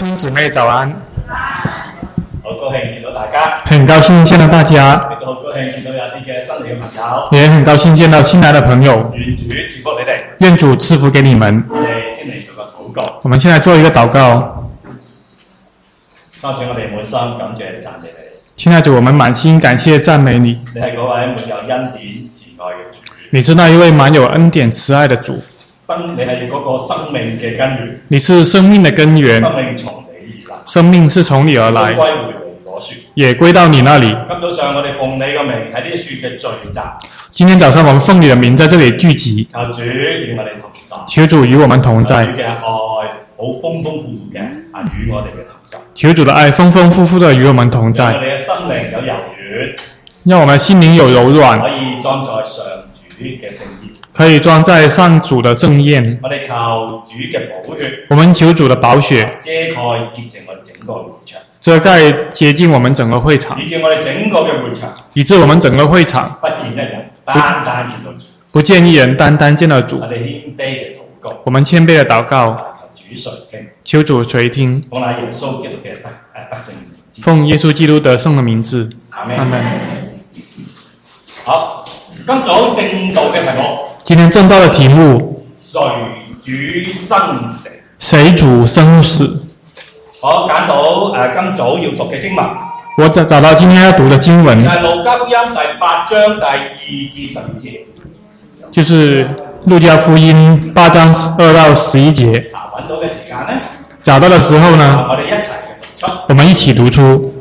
兄姊妹早安！ 好高興見到大家， 很高興見到大家， 亦都好高興見到有啲嘅新嚟嘅朋友， 也很高興見到新來的朋友。 願主賜福你哋。 願主賜福給你們。 我哋先嚟做個禱告。 我們先來做一個禱告。 多謝我哋滿心感謝讚美你。 親愛的主，我們滿心感謝讚美你。 你係嗰位滿有恩典慈愛嘅主。 你是那一位滿有恩典慈愛的主。 你係嗰個生命嘅根源。 你是生命的根源。 生命從你而來。 生命是從你而來。 歸回你嗰樹。也歸到你那裡。 今早上我哋奉你個名喺呢啲樹嘅聚集。 今天早上我們奉你的名在這裡聚集。 求主與我哋同在。 求主與我們同在。 主嘅愛好豐豐富富嘅與我哋嘅同在。 求主的愛豐豐富富的與我們同在。 讓我哋嘅心靈有柔軟。 讓我們心靈有柔軟。 可以裝在上主嘅聖宴。 可以裝在上主的盛宴。 我哋求主嘅寶血。 我們求主的寶血。 遮蓋潔淨我哋整個會場。 遮蓋潔淨我們整個會場。 以致我哋整個嘅會場。 以致我們整個會場。 不見一人，單單見到主。 不見一人，單單見到主。 我哋謙卑嘅禱告。 我們謙卑的禱告。 求主垂聽。 求主垂聽。 奉那耶穌基督嘅得勝名字。 奉耶穌基督得勝的名字。阿們。 好，今早正道嘅題目。 今天正道的題目。 誰主生死？ 誰主生死？ 我揀到今早要讀嘅經文。 我找到今天要讀的經文。 係路加福音第8章第2至12節。 就是路加福音8章2到11節。 揾到嘅時間呢？ 找到的時候呢？ 我哋一齊讀出。 我們一起讀出。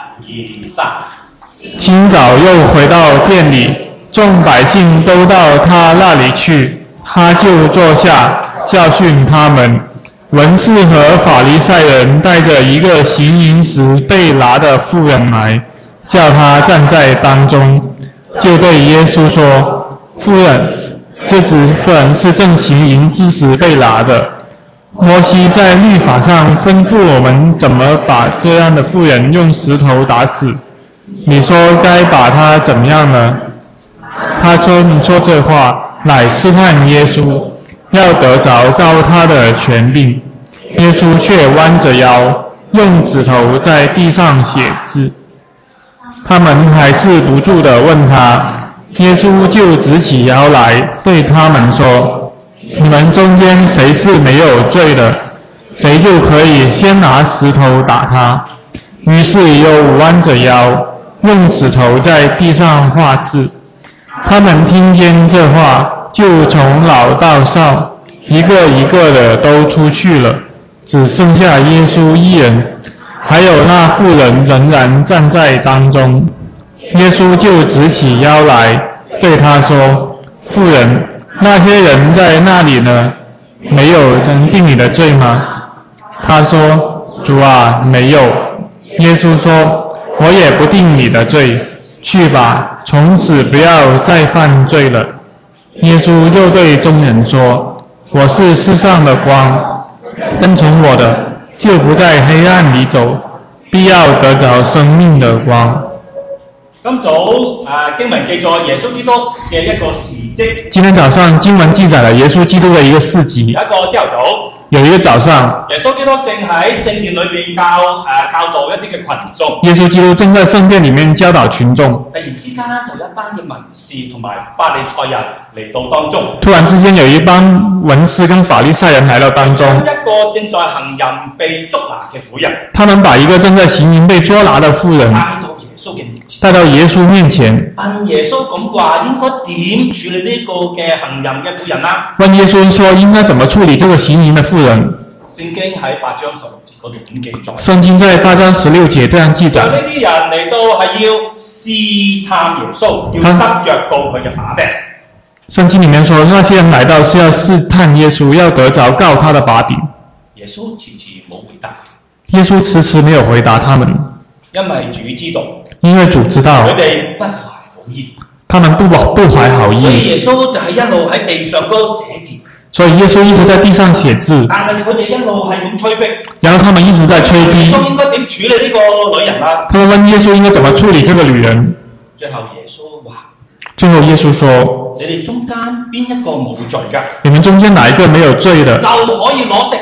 1、2、3。 清早又回到店裡，眾百姓都到他那裡去，他就坐下教訓他們。文士和法利賽人帶着一個行淫時被拿的婦人來，叫他站在當中，就對耶穌說：婦人，這婦人是正行淫之時被拿的。摩西在律法上吩咐我們怎麼把這樣的婦人用石頭打死。你說該把他怎麼樣呢？他說：你說這話乃試探耶穌，要得着告他的權柄。耶穌卻彎着腰，用指頭在地上寫字。他們還是不住地問他，耶穌就直起腰來，對他們說：你們中間誰是沒有罪的，誰就可以先拿石頭打他。於是又彎着腰，用指頭在地上畫字。他們聽見這話，就從老到少，一個一個的都出去了，只剩下耶穌一人，還有那婦人仍然站在當中。耶穌就直起腰來，對他說：婦人，那些人在那裡呢？沒有人定你的罪嗎？他說：主啊，沒有。耶穌說：我也不定你的罪，去吧，從此不要再犯罪了。耶穌又對眾人說：我是世上的光，跟從我的，就不在黑暗裡走，必要得着生命的光。 今早經文記載耶穌基督嘅一個事蹟。今天早上經文記載了耶穌基督的一個事蹟。有一個朝頭早。有一個早上。耶穌基督正喺聖殿裏面教導一啲嘅群眾。耶穌基督正在聖殿裡面教導群眾。突然之間就有一班嘅文士同埋法利賽人嚟到當中。突然之間有一班文士跟法利賽人來到當中。一個正在行淫被捉拿嘅婦人。他們把一個正在行淫被捉拿的婦人帶到耶穌面前，問耶穌咁話應該點處理呢個嘅行淫嘅婦人啦？問耶穌說應該怎麼處理這個行淫的婦人？聖經喺8章16節嗰度咁記載。聖經在8章16節這樣記載。呢啲人嚟到係要試探耶穌，要得着到佢嘅把柄。聖經裡面說，那些人來到是要試探耶穌，要得着告他的把柄。耶穌遲遲冇回答。耶穌遲遲沒有回答他們，因為主知道。因為主知道，佢哋不懷好意，他們不懷好意，所以耶穌就係一路喺地上嗰度寫字，所以耶穌一直在地上寫字，但係佢哋一路係咁催逼，然後他們一直在催逼，耶穌應該點處理呢個女人啊？他們問耶穌應該怎麼處理這個女人？最後耶穌話：最後耶穌說：你哋中間邊一個冇罪㗎？你們中間哪一個沒有罪的，就可以攞石頭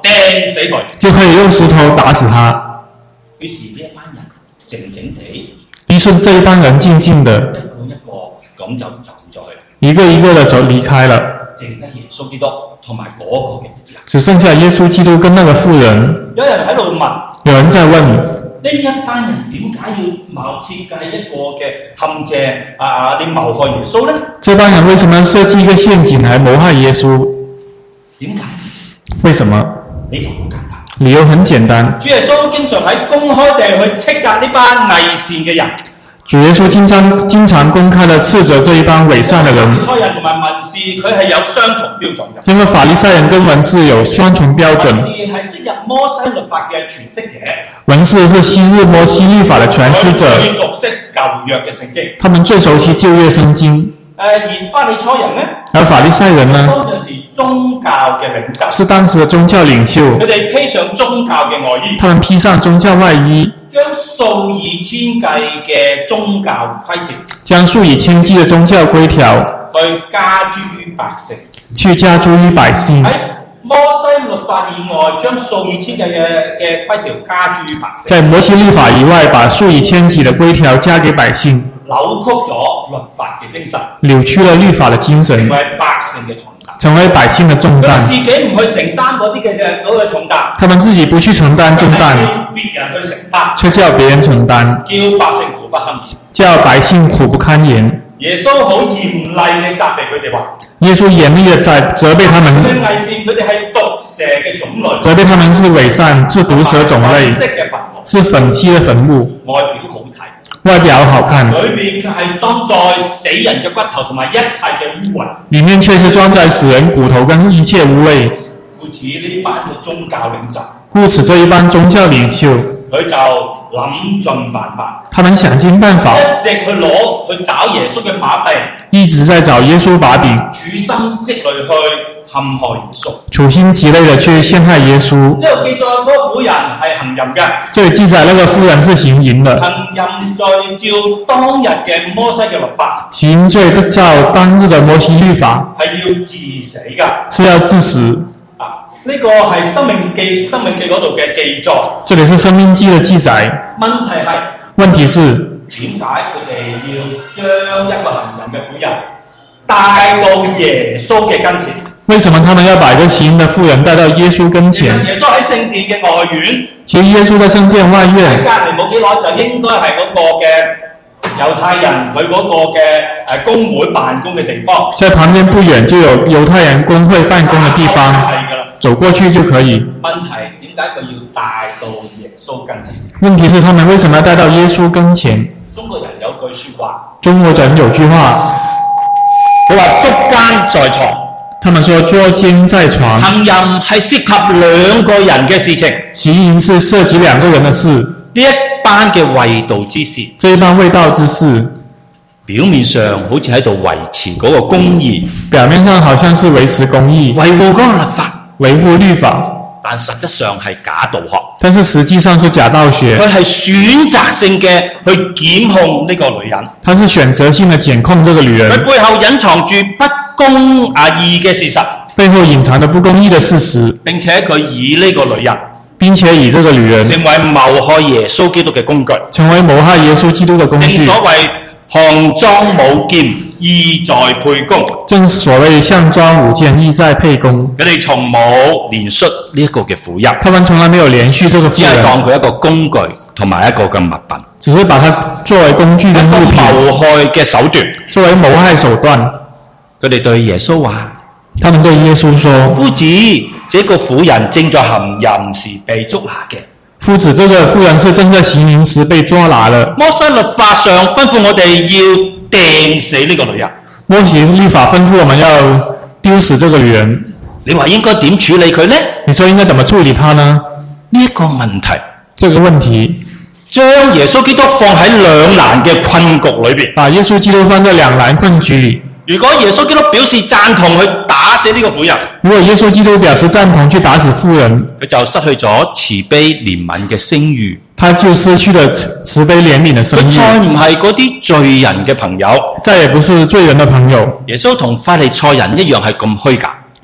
掟死佢， 就可以用石頭打死他。 於是呢一班人靜靜地， 於是這一班人靜靜的， 一個一個咁就走咗去啦， 一個一個的走離開了， 剩低耶穌基督同埋嗰個嘅婦人。 只剩下耶穌基督跟那個婦人。 有人喺度問， 有人在問， 呢一班人點解要設計一個嘅陷阱你謀害耶穌呢？ 這班人為什麼要設計一個陷阱來謀害耶穌？ 點解？ 為什麼？ 理由好簡單。 理由很簡單。 主耶穌經常喺公開地去斥責呢班偽善嘅人。 主耶穌經常公開地斥責這一班偽善的人。 法利賽人同埋文士佢係有雙重標準嘅。 因為法利賽人跟文士有雙重標準。 文士係昔日摩西律法嘅詮釋者。 文士是昔日摩西律法的詮釋者。 最熟悉舊約嘅聖經。 他們最熟悉舊約聖經。 而法利賽人呢？ 而法利賽人呢？ 當陣時宗教嘅領袖。 是當時的宗教領袖。 佢哋披上宗教嘅外衣。 他們披上宗教外衣。 將數以千計嘅宗教規條。 將數以千計嘅宗教規條。 去加諸於百姓。 去加諸於百姓。 喺摩西律法以外，將數以千計嘅規條加諸於百姓。 在摩西律法以外，把數以千計的規條加給百姓。 扭曲咗律法嘅精神， 扭曲了律法的精神， 成為百姓嘅重擔， 成為百姓的重擔。 自己唔去承擔嗰啲嘅嗰個重擔， 他們自己不去承擔重擔， 別人去承擔， 卻叫別人承擔， 叫百姓苦不堪言， 叫百姓苦不堪言。 耶穌好嚴厲嘅責備佢哋話， 耶穌嚴厲嘅責備他們， 佢哋偽善，佢哋係毒蛇嘅種類， 責備他們是偽善，是毒蛇種類，是粉飾嘅墳墓， 外表好睇。 外表好看， 裏面卻係裝載死人嘅骨頭同埋一切嘅污穢。 裡面卻是裝載死人骨頭跟一切污穢。 故此呢班嘅宗教領袖， 故此這一班宗教領袖， 佢就諗盡辦法， 他們想盡辦法， 一直去找耶穌嘅把柄， 一直在找耶穌把柄， 處心積慮去陷害耶穌， 處心積慮地去陷害耶穌。 呢度記載嗰個婦人係行淫嘅， 這裡記載那個婦人是行淫的， 行淫罪照當日嘅摩西嘅律法， 行罪照當日的摩西律法係要致死㗎， 是要致死。 呢個係《申命記》嗰度嘅記載。 這裡是《申命記》的記載。問題是點解佢哋要將一個行淫嘅婦人帶到耶穌嘅跟前？ 為什麼他們要把一個行淫的婦人帶到耶穌跟前？ 耶穌喺聖殿嘅外院。 其實耶穌在聖殿外院。 喺隔離冇幾耐就應該係嗰個嘅猶太人佢嗰個嘅公會辦公嘅地方。 在旁邊不遠就有猶太人公會辦公嘅地方。走過去就可以。 問題點解佢要帶到耶穌跟前？ 問題是他們為什麼要帶到耶穌跟前？ 中國人有句説話。 中國人有句話， 佢話捉奸在床。 他們說捉奸在床。 行淫係涉及兩個人嘅事情。 行淫是涉及兩個人的事。呢一班嘅衛道之士。 這一班衛道之士。 表面上好似喺度維持嗰個公義。 表面上好像是維持公義。 維護嗰個律法。 維護律法， 但實質上係假道學。 但是實際上是假道學。 佢係選擇性嘅去檢控呢個女人。 他是選擇性的檢控這個女人。 佢背後隱藏住不公義嘅事實。 背後隱藏的不公義的事實。 並且佢以呢個女人， 並且以這個女人成為謀害耶穌基督嘅工具。 成為謀害耶穌基督的工具。 正所謂項莊舞劍，意在沛公。 正所謂項莊舞劍，意在沛公。 佢哋從冇連述呢一個嘅婦人。 他們從來沒有連續這個婦人。 只係當佢一個工具同埋一個嘅物品。 只是把它作為工具跟物品。 謀害嘅手段。 作為謀害手段。 佢哋對耶穌話： 他們對耶穌說： 夫子，這個婦人正在行淫時被捉拿嘅。 夫子，這個婦人是正在行淫時被抓拿了。 摩西律法上吩咐我哋要掟死呢個女人。 摩西律法吩咐我們要丟死這個女人。 你話應該點處理佢呢？ 你說應該怎麼處理她呢？ 呢一個問題， 這個問題， 將耶穌基督放喺兩難嘅困局裏邊。 把耶穌基督放在兩難困局裏。 如果耶穌基督表示贊同去打死呢個婦人， 如果耶穌基督表示贊同去打死婦人， 佢就失去咗慈悲憐憫嘅聲譽， 他就失去了慈悲憐憫的聲譽。 佢再唔係嗰啲罪人嘅朋友， 再也不是罪人的朋友。 耶穌同法利賽人一樣係咁虛假。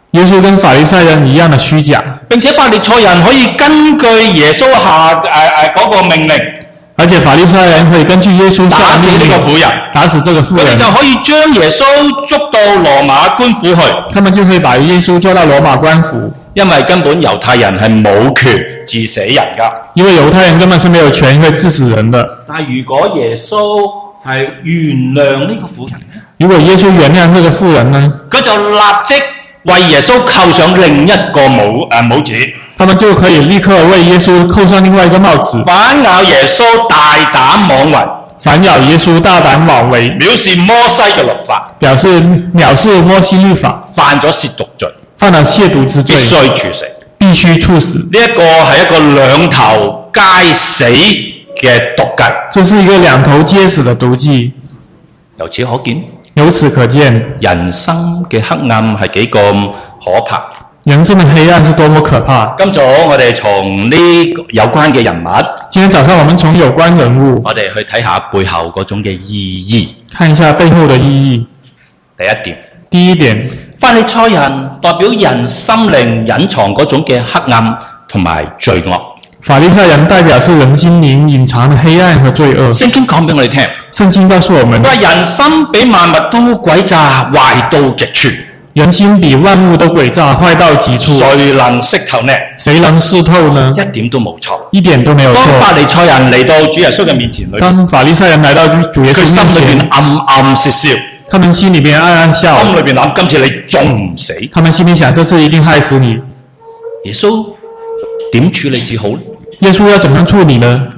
耶穌跟法利賽人一樣的虛假， 並且法利賽人可以根據耶穌嗰個命令， 而且法利賽人可以根據耶穌下打死呢個婦人， 打死這個婦佢哋人， 就可以將耶穌捉到羅馬官府去， 他們就可以把耶穌抓到羅馬官府， 因為根本猶太人係冇權治死人㗎。 因為猶太人根本是沒有權可以治死人的。 但係如果耶穌係原諒呢個婦人呢， 如果耶穌原諒這個婦人呢， 佢就立即為耶穌扣上另一個帽子， 他們就可以立刻為耶穌扣上另外一個帽子， 反咬耶穌大膽妄為， 反咬耶穌大膽妄為， 藐視摩西嘅律法， 藐視摩西律法， 犯咗褻瀆罪， 犯了褻瀆之罪， 必須處死。 必須處死。 呢一個係一個兩頭皆死嘅毒計， 這是一個兩頭皆死的毒計。 由此可見， 由此可見， 人生嘅黑暗係幾咁可怕。 人生的黑暗是多麼可怕。 今早我哋從呢有關嘅人物， 今天早上我們從有關人物， 我哋去睇下背後嗰種嘅意義。 看一下背後的意義。 第一點， 法利賽人代表人心靈隱藏嗰種嘅黑暗同埋罪惡。 法利賽人代表是人心靈隱藏的黑暗和罪惡。 聖經講俾我哋聽， 聖經告訴我們， 佢話人心比萬物都詭詐，壞到極處。 人心比萬物都詭詐，壞到極處。 誰能識透呢？ 誰能識透呢？ 一點都冇錯， 一點都沒有錯。 當法利賽人嚟到主耶穌嘅面前， 當法利賽人來到主耶穌面前， 佢心裏邊暗暗竊笑。 他們心裏面暗暗笑， 心裏邊諗：今次你仲唔死？ 他們心裏想：這次一定害死你。 耶穌點處理至好呢？ 耶穌要怎麼處理呢？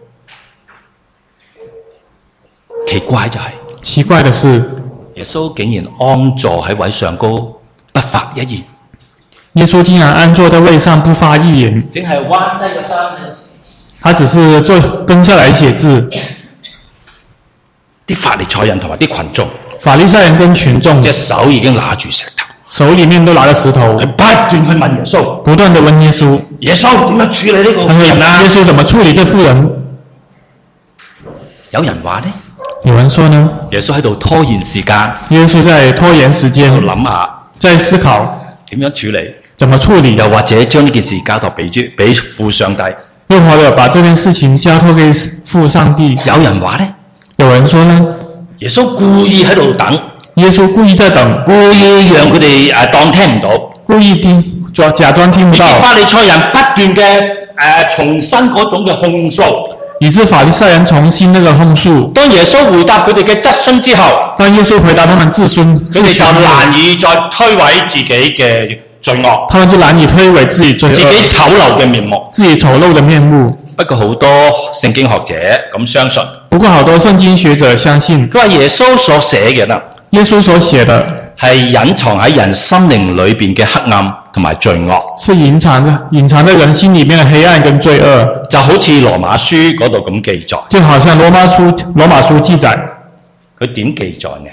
奇怪就係， 奇怪的是， 耶穌竟然安坐喺位上高，不發一言。 耶穌竟然安坐在位上，不發一言， 淨係彎低個身。 他只是蹲下來寫字。 啲法利賽人同埋啲群眾， 法利賽人跟群眾， 隻手已經拿住石頭， 手裏面都拿着石頭， 佢不斷去問耶穌， 不斷地問耶穌： 耶穌點樣處理呢個婦人啊？ 耶穌怎麼處理這婦人？ 有人話呢？ 有人說呢？ 耶穌喺度拖延時間， 耶穌在拖延時間， 喺度諗下， 在思考點樣處理， 怎麼處理， 又或者將呢件事交託俾父上帝， 又或者把這件事情交託給父上帝。 有人話呢？ 有人說呢？ 耶穌故意喺度等， 耶穌故意在等， 故意讓佢哋當聽唔到， 故意假裝聽不到。 法利賽人不斷嘅重新嗰種嘅控訴， 以致法利賽人重新那個控訴。 當耶穌回答佢哋嘅質詢之後， 當耶穌回答他們質詢， 佢哋就難以再推諉自己嘅罪惡， 他們就難以推諉自己罪惡， 自己醜陋嘅面目， 自己醜陋的面目。 不過好多聖經學者咁相信， 不過好多聖經學者相信， 佢話耶穌所寫嘅啦， 耶穌所寫的係隱藏喺人心靈裏邊嘅黑暗同埋罪惡， 是隱藏在人心裏面的黑暗跟罪惡， 就好似羅馬書嗰度咁記載， 就好像羅馬書記載， 佢點記載呢？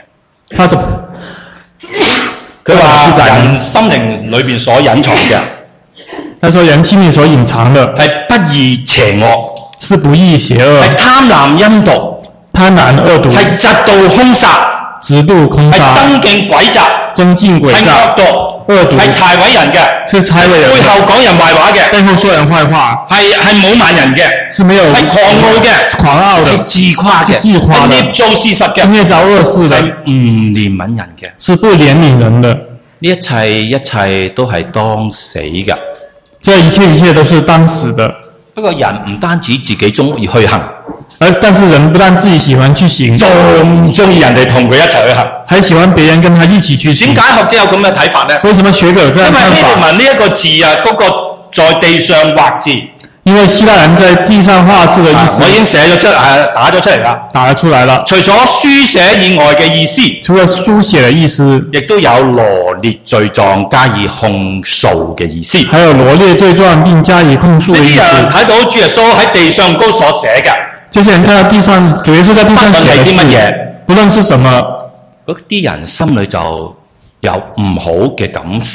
佢話人心靈裏邊所隱藏嘅， 他說人心裏所隱藏的係不義邪惡， 是不義邪惡， 係貪婪陰毒， 貪婪惡毒， 係嫉妒兇殺， 嫉妒兇殺， 係爭競詭詐，係惡毒，係讒毀人嘅， 是讒毀人， 背後講人壞話嘅， 背後說人壞話， 係侮慢人嘅， 是沒有， 係狂傲嘅，係自誇嘅，係捏造事實嘅， 捏造惡事的， 係唔憐憫人嘅， 是不憐憫人的。 呢一切都係當死嘅， 這一切都是當死的。 不過人唔單止自己中意去行， 但是人不但自己喜歡去行， 仲中意人哋同佢一齊去行， 還喜歡別人跟他一起去行。 點解學者有咁嘅睇法呢？ 為什麼學者有這樣看法？ 因為希臘文呢一個字啊，嗰個在地上畫字。 因為希臘人在地上畫字的意思， 我已經寫咗出打咗出嚟啦， 打咗出來了。 除咗書寫以外嘅意思， 除了書寫的意思， 亦都有羅列罪狀加以控訴嘅意思。 還有羅列罪狀並加以控訴的意思。 呢啲人睇到主耶穌喺地上高所寫嘅， 這些人看到地上主耶穌在地上寫的字，不論是什麼， 嗰啲人心裏就有唔好嘅感受。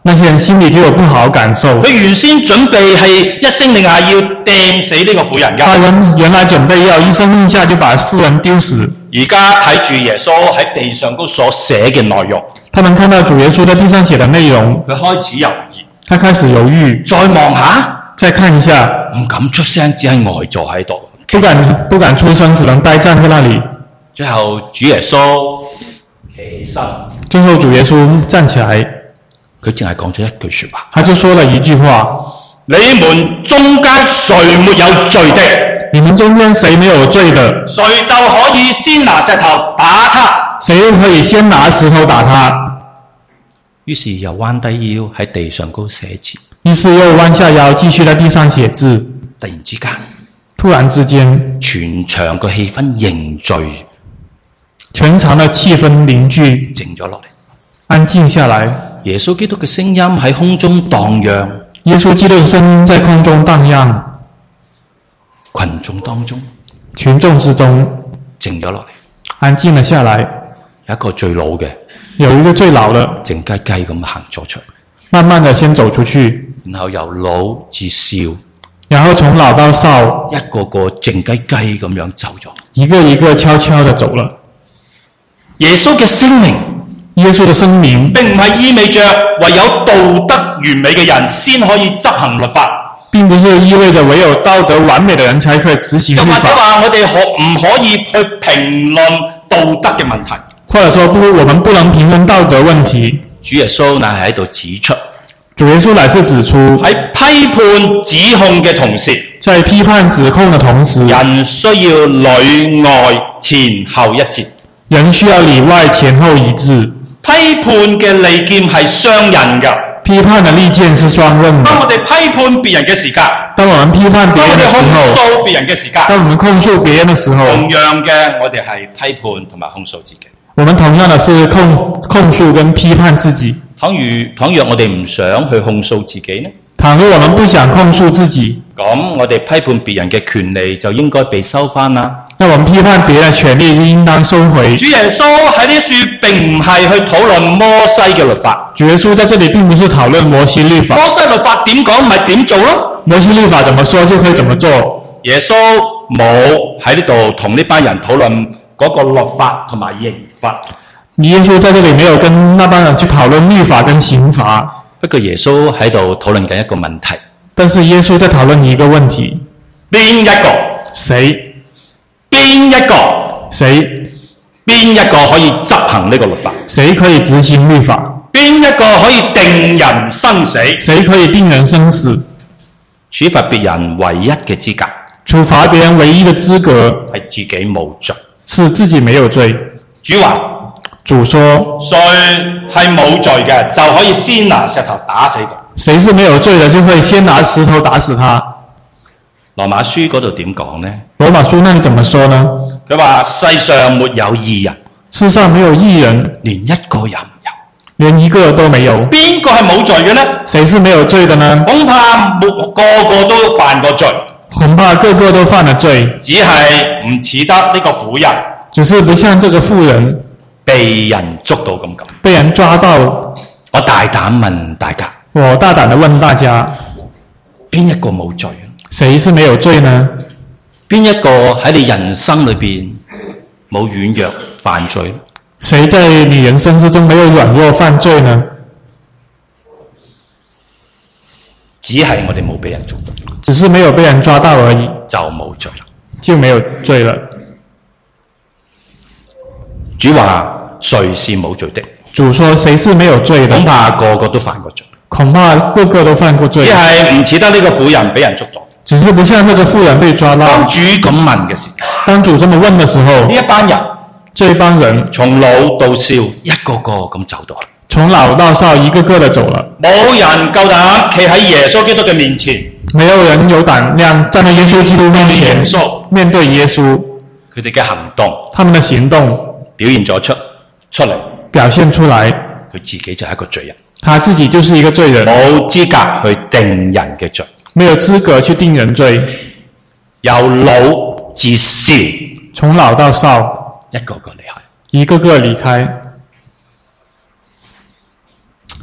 那些人心裏就有不好感受。 佢原先準備係一聲令下要掟死呢個婦人㗎。 他原來準備要一聲令下就把婦人丟死。 而家睇住耶穌喺地上高所寫嘅內容， 他們看到主耶穌在地上寫的內容， 佢開始猶豫。 他開始猶豫。 再望下， 再看一下， 唔敢出聲，只係呆坐喺度。 不敢出聲，只能呆站在那裡。 最後主耶穌起身。 最後主耶穌站起來， 佢淨係講咗一句說話。 他就說了一句話： 你們中間誰沒有罪的？ 你們中間誰沒有罪的？ 誰就可以先拿石頭打他。 誰又可以先拿石頭打他？ 於是又彎低腰喺地上高寫字。 於是又彎下腰繼續在地上寫字。突然之間， 全場個氣氛凝聚， 全場的氣氛凝聚， 靜咗落嚟， 安靜下來。 耶穌基督嘅聲音喺空中蕩漾。 耶穌基督的聲音在空中蕩漾。 群眾當中， 群眾之中， 靜咗落嚟， 安靜了下來。 有一個最老嘅， 有一個最老的， 靜雞雞咁行咗出嚟， 慢慢的先走出去， 然後由老至少， 然後從老到少， 一個個靜雞雞咁樣走咗， 一個一個悄悄的走了。 耶穌嘅聲明， 耶穌的聲明並唔係意味着唯有道德完美嘅人先可以執行律法， 並不是意味着唯有道德完美的人才可以執行律法。 又或者話我哋唔可以去評論道德嘅問題， 或者說我們不能評論道德問題。 主耶穌乃係喺度指出， 主耶穌乃是指出喺批判指控嘅同時， 在批判指控的同時， 人需要裏外前後一致。 人需要裏外前後一致。 批判嘅利劍係傷人㗎。 批判的利劍是雙刃的。 當我哋批判別人嘅時間， 當我們批判別人的時候， 當我哋控訴別人嘅時間， 當我們控訴別人的時候， 同樣嘅我哋係批判同埋控訴自己。 我們同樣的是控訴跟批判自己。 倘若我哋唔想去控訴自己呢？ 倘若我們不想控訴自己， 咁我哋批判別人嘅權利就應該被收返啦。 那我們批判別人的權利就應當收回。 主耶穌喺呢處並唔係去討論摩西嘅律法。 主耶穌在這裡並不是討論摩西律法。 摩西律法點講咪點做咯。 摩西律法怎麼說就可以怎麼做。 耶穌冇喺呢度同呢班人討論嗰個律法同埋刑罰。 耶穌在這裡沒有跟那班人去討論律法跟刑罰。 不過耶穌喺度討論緊一個問題。 但是耶穌在討論一個問題。 邊一個？ 誰？ 邊一個？ 誰？ 邊一個可以執行呢個律法？ 誰可以執行律法？ 邊一個可以定人生死？ 誰可以定人生死？ 處罰別人唯一嘅資格。 處罰別人唯一的資格係自己冇罪。 是自己沒有罪。 主話。 主說： 誰係冇罪嘅，就可以先拿石頭打死佢。 誰是沒有罪的，就可以先拿石頭打死他。 羅馬書嗰度點講呢？ 羅馬書那裡怎麼說呢？ 佢話世上沒有義人， 世上沒有義人， 連一個也沒有， 連一個都沒有。 邊個係冇罪嘅呢？ 誰是沒有罪的呢？ 恐怕個個都犯過罪， 恐怕個個都犯了罪， 只係唔似得呢個婦人， 只是不像這個婦人被人捉到咁緊， 被人抓到。 我大膽問大家， 我大膽地問大家， 邊一個冇罪？ 誰是沒有罪呢？ 邊一個喺你人生裏邊冇軟弱犯罪？ 誰在你人生之中沒有軟弱犯罪呢？ 只係我哋冇被人捉到， 只是沒有被人抓到而已， 就冇罪啦， 就沒有罪了。 主話誰是冇罪的？ 主說誰是沒有罪的？ 恐怕個個都犯過罪， 恐怕個個都犯過罪。 只係唔似得呢個婦人俾人捉到， 只是不像那個婦人被抓到。 當主咁問嘅時間， 當主這麼問的時候， 呢一班人， 這一幫人從老到少，一個個咁走到， 從老到少一個個的走了， 冇人夠膽企喺耶穌基督嘅面前， 沒有人有膽量站在耶穌基督面前，面對耶穌， 佢哋嘅行動， 他們的行動表現咗出嚟， 表現出來， 佢自己就係一個罪人， 他自己就是一個罪人， 冇資格去定人嘅罪， 沒有資格去定人罪， 由老至少， 從老到少， 一個個離開， 一個個離開，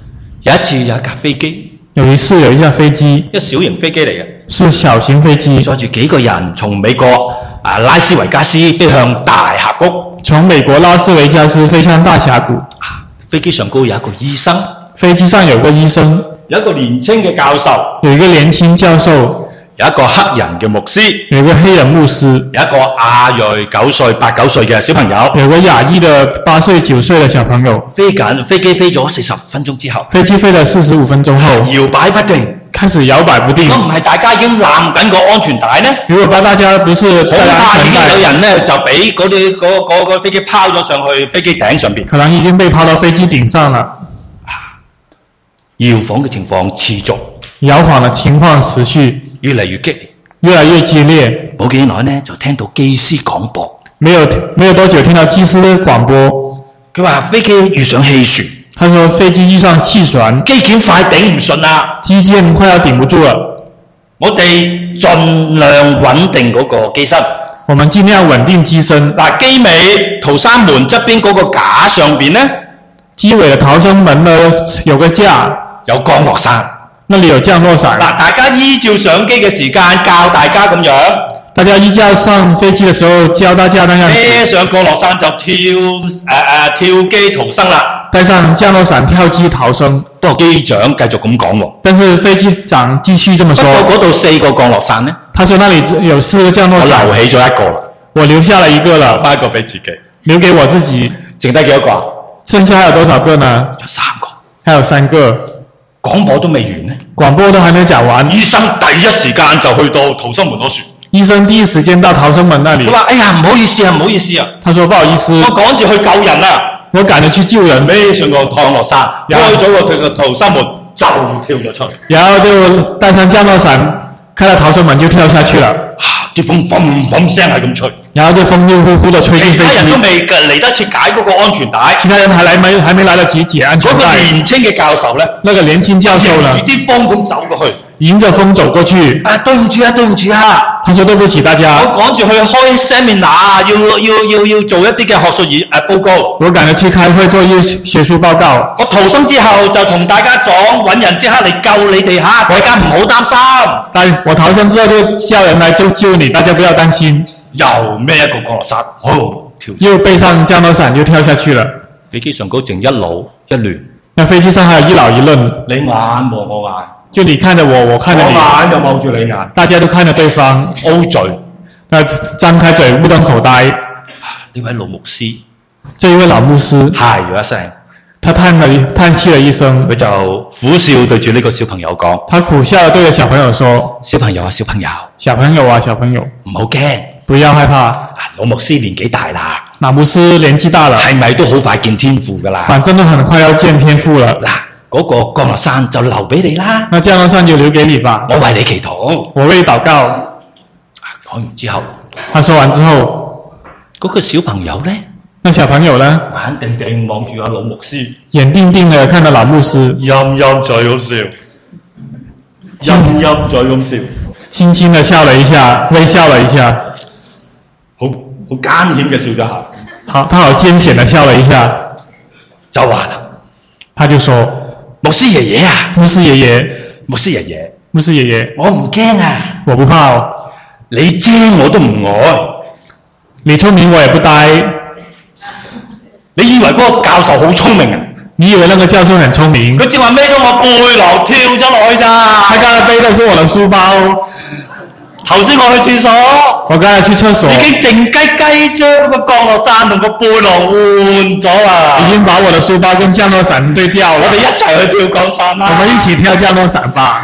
有一次有一架飛機， 有一次有一架飛機， 一個小型飛機嚟嘅， 是小型飛機， 載住幾個人從美國拉斯維加斯飛向大峽谷。 從美國拉斯維加斯飛向大峽谷。 飛機上高有一個醫生， 飛機上有個醫生， 有一個年輕嘅教授， 有一個年輕教授， 有一個黑人嘅牧師， 有一個黑人牧師， 有一個亞裔8、9歲嘅小朋友， 有個亞裔的8歲、9歲的小朋友。飛機飛咗40分鐘之後， 飛機飛了45分鐘後， 搖擺不定， 開始搖擺不定。 如果唔係大家已經攬緊個安全帶呢？ 如果大家不是恐怕已經有人呢就俾嗰個飛機拋咗上去飛機頂上邊， 可能已經被拋到飛機頂上了。 搖晃嘅情況持續， 搖晃的情況持續， 越嚟越激烈， 越來越激烈。 冇幾耐呢，就聽到機師廣播， 沒有多久聽到機師廣播， 佢話飛機遇上氣旋。 他說飛機遇上氣旋， 機件快頂唔順啦， 機件快要頂不住了。 我哋盡量穩定嗰個機身， 我們盡量穩定機身。 嗱，機尾逃生門側邊嗰個架上邊呢， 機尾的逃生門呢有個架， 有降落傘， 那裡有降落傘。 嗱，大家依照上機嘅時間教大家咁樣， 大家依照上飛機嘅時候教大家那樣， 孭上降落傘就跳機逃生啦。 帶上降落傘跳機逃生。 不過機長繼續咁講喎， 但是飛機長繼續這麼說。 不過嗰度4個降落傘呢？ 他說那裡有4個降落傘。 我留起咗一個啦， 我留下了一個了， 留翻一個俾自己， 留給我自己。 剩低幾多個啊？ 剩下還有多少個呢？ 有3個， 還有3個。廣播都未完呢， 廣播都還沒講完。 醫生第一時間就去到逃生門嗰處。 醫生第一時間到逃生門那裡。 佢話：哎呀，唔好意思啊，唔好意思啊。 他說：不好意思， 我趕住去救人啊！ 我趕着去救人， 孭上個降落傘，開咗個逃生門就跳咗出嚟， 然後就帶上降落傘，開了逃生門就跳下去了。 啲風砰砰聲係咁吹， 然後就風就呼呼地吹進飛機。 其他人都未嚟得切解嗰個安全帶， 其他人還沒來得及解安全帶。 嗰個年輕嘅教授呢？ 那個年輕教授呢？ 迎住啲風咁走過去。 迎着風走過去。 對唔住啊，對唔住啊！ 他說對不起大家。 我趕住去開 seminar，要做一啲嘅學術報告。 我趕着去開會做一學術報告。 我逃生之後就同大家講，揾人即刻嚟救你哋嚇，大家唔好擔心。 但我逃生之後就叫人來救你，大家不要擔心。 又孭一個降落傘， 又背上降落傘就跳下去了。 飛機上高淨一老一亂。 那飛機上還有一老一嫩。 你眼望我眼。就你看着我，我看着你， 我眼就望住你眼， 大家都看着對方 ，O嘴， 那張開嘴，目瞪口呆。 呢位老牧師， 這一位老牧師， 係咗一聲， 他嘆氣了一聲， 佢就苦笑對住呢個小朋友講， 他苦笑對着小朋友說： 小朋友啊，小朋友， 小朋友啊，小朋友， 唔好驚， 不要害怕。 老牧師年紀大啦， 老牧師年紀大了， 係咪都好快見天父噶啦？ 反正都很快要見天父了。 嗰個降落傘就留俾你啦。 那降落傘就留給你吧。 我為你祈禱。 我為你禱告。 講完之後， 他說完之後， 嗰個小朋友呢？ 那小朋友呢？ 眼定定望住阿老牧師， 眼定定地看到老牧師， 陰陰嘴咁笑，陰陰嘴咁笑， 輕輕地笑了一下，微笑了一下， 好艱險嘅笑咗下。 好，他好艱險地笑了一下， 就話啦， 他就說。 牧師爺爺啊， 牧師爺爺， 牧師爺爺， 牧師爺爺， 我唔驚啊， 我不怕哦。 你精我都唔愛， 你聰明我也不呆。 你以為嗰個教授好聰明啊？ 你以為那個教授很聰明？ 佢正話孭咗我背囊跳咗落去咋？ 他剛才背的是我的書包。 頭先我去廁所， 我剛才去廁所， 已經靜雞雞將嗰個降落傘同個背囊換咗啦。 已經把我的書包跟降落傘對調了。 我哋一齊去跳降傘啦！ 我們一起跳降落傘吧。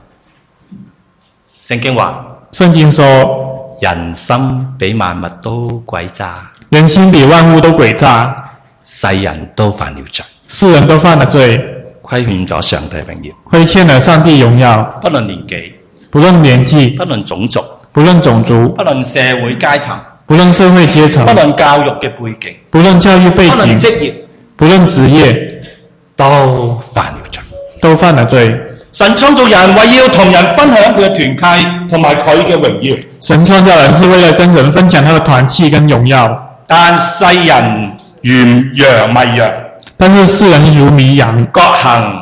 聖經話， 聖經說， 人心比萬物都詭詐， 人心比萬物都詭詐， 世人都犯了罪， 世人都犯了罪， 虧欠咗上帝榮耀， 虧欠了上帝榮耀。 不論年紀。 不論年紀， 不論種族， 不論種族， 不論社會階層， 不論社會階層， 不論教育嘅背景， 不論教育背景， 不論職業， 不論職業， 都犯了罪， 都犯了罪。 神創造人為要同人分享佢嘅團契同埋佢嘅榮耀。 神創造人是為了跟人分享他的團契跟榮耀， 但世人如羊迷羊， 但是世人如迷羊， 各行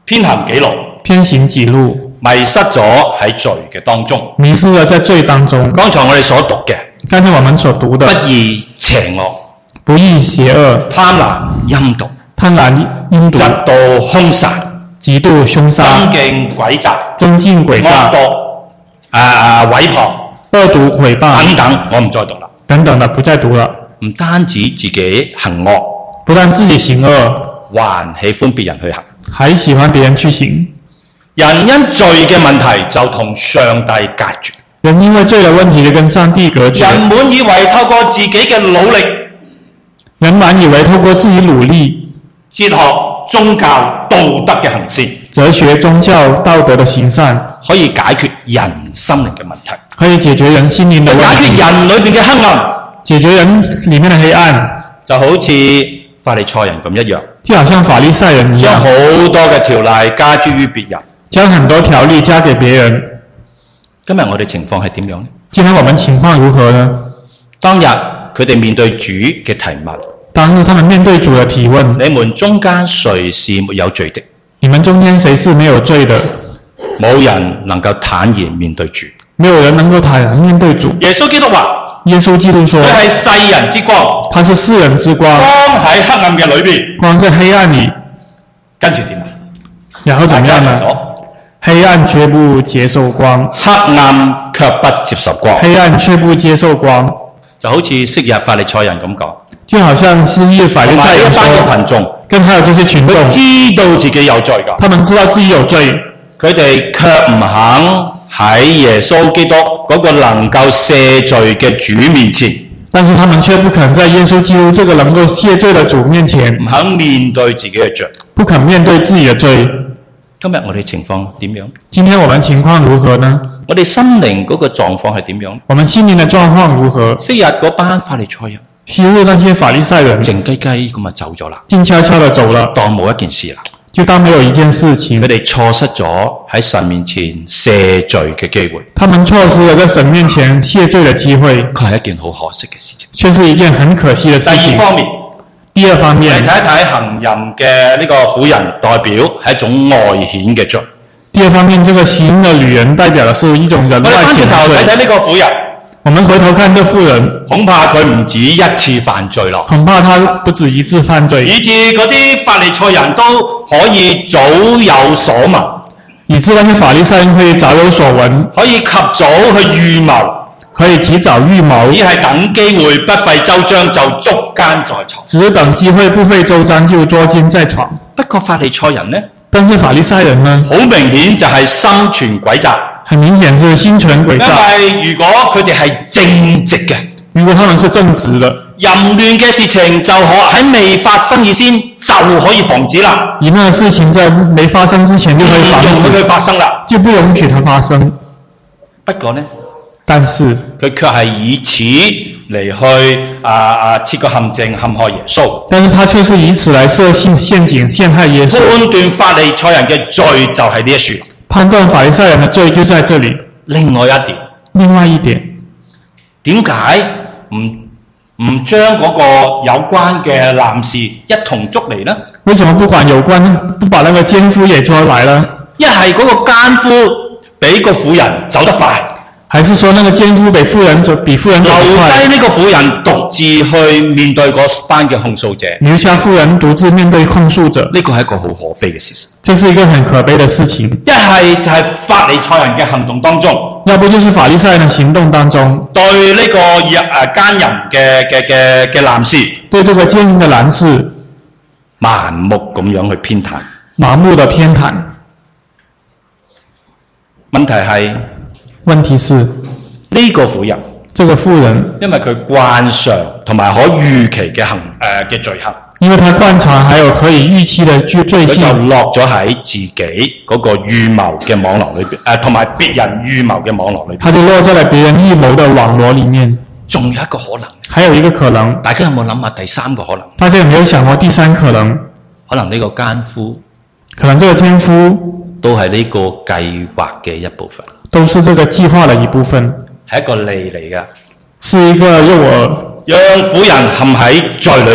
偏行己路， 偏行己路， 迷失咗喺罪嘅當中。 迷失了在罪當中。 剛才我哋所讀嘅， 剛才我們所讀的， 不義邪惡， 不義邪惡， 貪婪陰毒， 貪婪陰毒， 嫉妒兇殺， 嫉妒兇殺， 爭競詭詐， 爭競詭詐， 惡毒毀謗， 惡毒毀謗等等，我唔再讀啦。 等等的不再讀了。 唔單止自己行惡， 不但自己行惡， 還喜歡別人去行。 還喜歡別人去行。 人因罪嘅問題就同上帝隔絕。 人因為罪的問題就跟上帝隔絕。 人滿以為透過自己嘅努力， 人滿以為透過自己努力， 哲學、宗教、道德嘅行善， 哲學、宗教、道德的行善， 可以解決人心靈嘅問題， 可以解決人心靈的問題， 解決人裏邊嘅黑暗， 解決人裡面的黑暗， 就好似法利賽人咁一樣， 就好像法利賽人一樣， 將好多嘅條例加諸於別人， 將很多條例加給別人。 今日我哋情況係點樣呢？ 今天我們情況如何呢？ 當日佢哋面對主嘅提問， 當日他們面對主的提問， 你們中間誰是沒有罪的？ 你們中間誰是沒有罪的？ 冇人能夠坦然面對主， 沒有人能夠坦然面對主。 耶穌基督話， 耶穌基督說， 佢係世人之光， 他是世人之光， 光喺黑暗嘅裏邊， 光在黑暗裡。 跟住點啊？ 然後怎麼樣呢？黑暗卻不接受光， 黑暗卻不接受光， 黑暗卻不接受光， 就好似昔日法利賽人咁講， 就好像是法利賽人同埋一班嘅群眾， 跟還有這些群眾， 知道自己有罪㗎， 他們知道自己有罪， 佢哋卻唔肯喺耶穌基督嗰個能夠赦罪嘅主面前， 但是他們卻不肯在耶穌基督這個能夠赦罪的主面前， 唔肯面對自己嘅罪， 不肯面對自己的罪。 今日我哋情況點樣？ 今天我們情況如何呢？ 我哋心靈嗰個狀況係點樣？ 我們心靈的狀況如何？ 昔日嗰班法利賽人， 昔日那些法利賽人靜雞雞咁就走咗啦， 靜悄悄地走了， 當冇一件事啦， 就當沒有一件事情。 佢哋錯失咗喺神面前赦罪嘅機會， 他們錯失了在神面前赦罪的機會， 佢係一件好可惜嘅事情， 卻是一件很可惜的事情。第二方面， 嚟睇一睇行淫嘅呢個婦人代表係一種外顯嘅罪。 第二方面，這個行的女人代表的是一種人外顯的罪。我哋翻轉頭睇睇呢個婦人，我們回頭看這婦人， 恐怕佢唔止一次犯罪咯。 恐怕他不止一次犯罪， 以致嗰啲法利賽人都可以早有所聞， 以致那些法利賽人可以早有所聞， 可以及早去預謀。 可以提早預謀， 只係等機會不費周章就捉奸在床， 只等機會不費周章就捉奸在床。 不過法利賽人呢？ 但是法利賽人呢？ 好明顯就係心存詭詐， 很明顯是心存詭詐。 因為如果佢哋係正直嘅， 如果他們是正直的， 淫亂嘅事情就可喺未發生以先就可以防止啦。 而那個事情在沒發生之前就可以防止， 容許佢發生啦， 就不容許它發生。 不過呢？ 但是佢卻係以此嚟去設個陷阱陷害耶穌。 但是他卻是以此來設陷阱陷害耶穌。 判斷法利賽人嘅罪就係呢一處。 判斷法利賽人的罪就在這裡。 另外一點，點解唔將嗰個有關嘅男士一同捉嚟呢？為什麼不管有關呢？ 不把那個奸夫也抓來了？ 一係嗰個奸夫比個婦人走得快。 還是說那個奸夫比婦人走得快？ 留低呢個婦人獨自去面對嗰班嘅控訴者， 留下婦人獨自面對控訴者， 呢個係一個好可悲嘅事實。 這是一個很可悲的事情。 一係就係法利賽人嘅行動當中， 要不就是法利賽人的行動當中， 對呢個奸淫嘅男士， 對這個奸淫的男士， 盲目咁樣去偏袒， 盲目的偏袒。問題是呢個婦人， 這個婦人， 因為佢慣常同埋可預期嘅罪行， 因為他慣常還有可以預期的罪行， 佢就落咗喺自己嗰個預謀嘅網絡裏邊，同埋別人預謀嘅網絡裏邊， 他就落在了別人預謀的網絡裡面。 仲有一個可能， 還有一個可能， 大家有冇諗下第三個可能？ 大家有沒有想過第三可能？ 可能呢個奸夫， 可能這個奸夫都係呢個計劃嘅一部分。 都是這個計劃的一部分， 係一個利嚟嘅， 是一個讓婦人陷喺罪裏邊，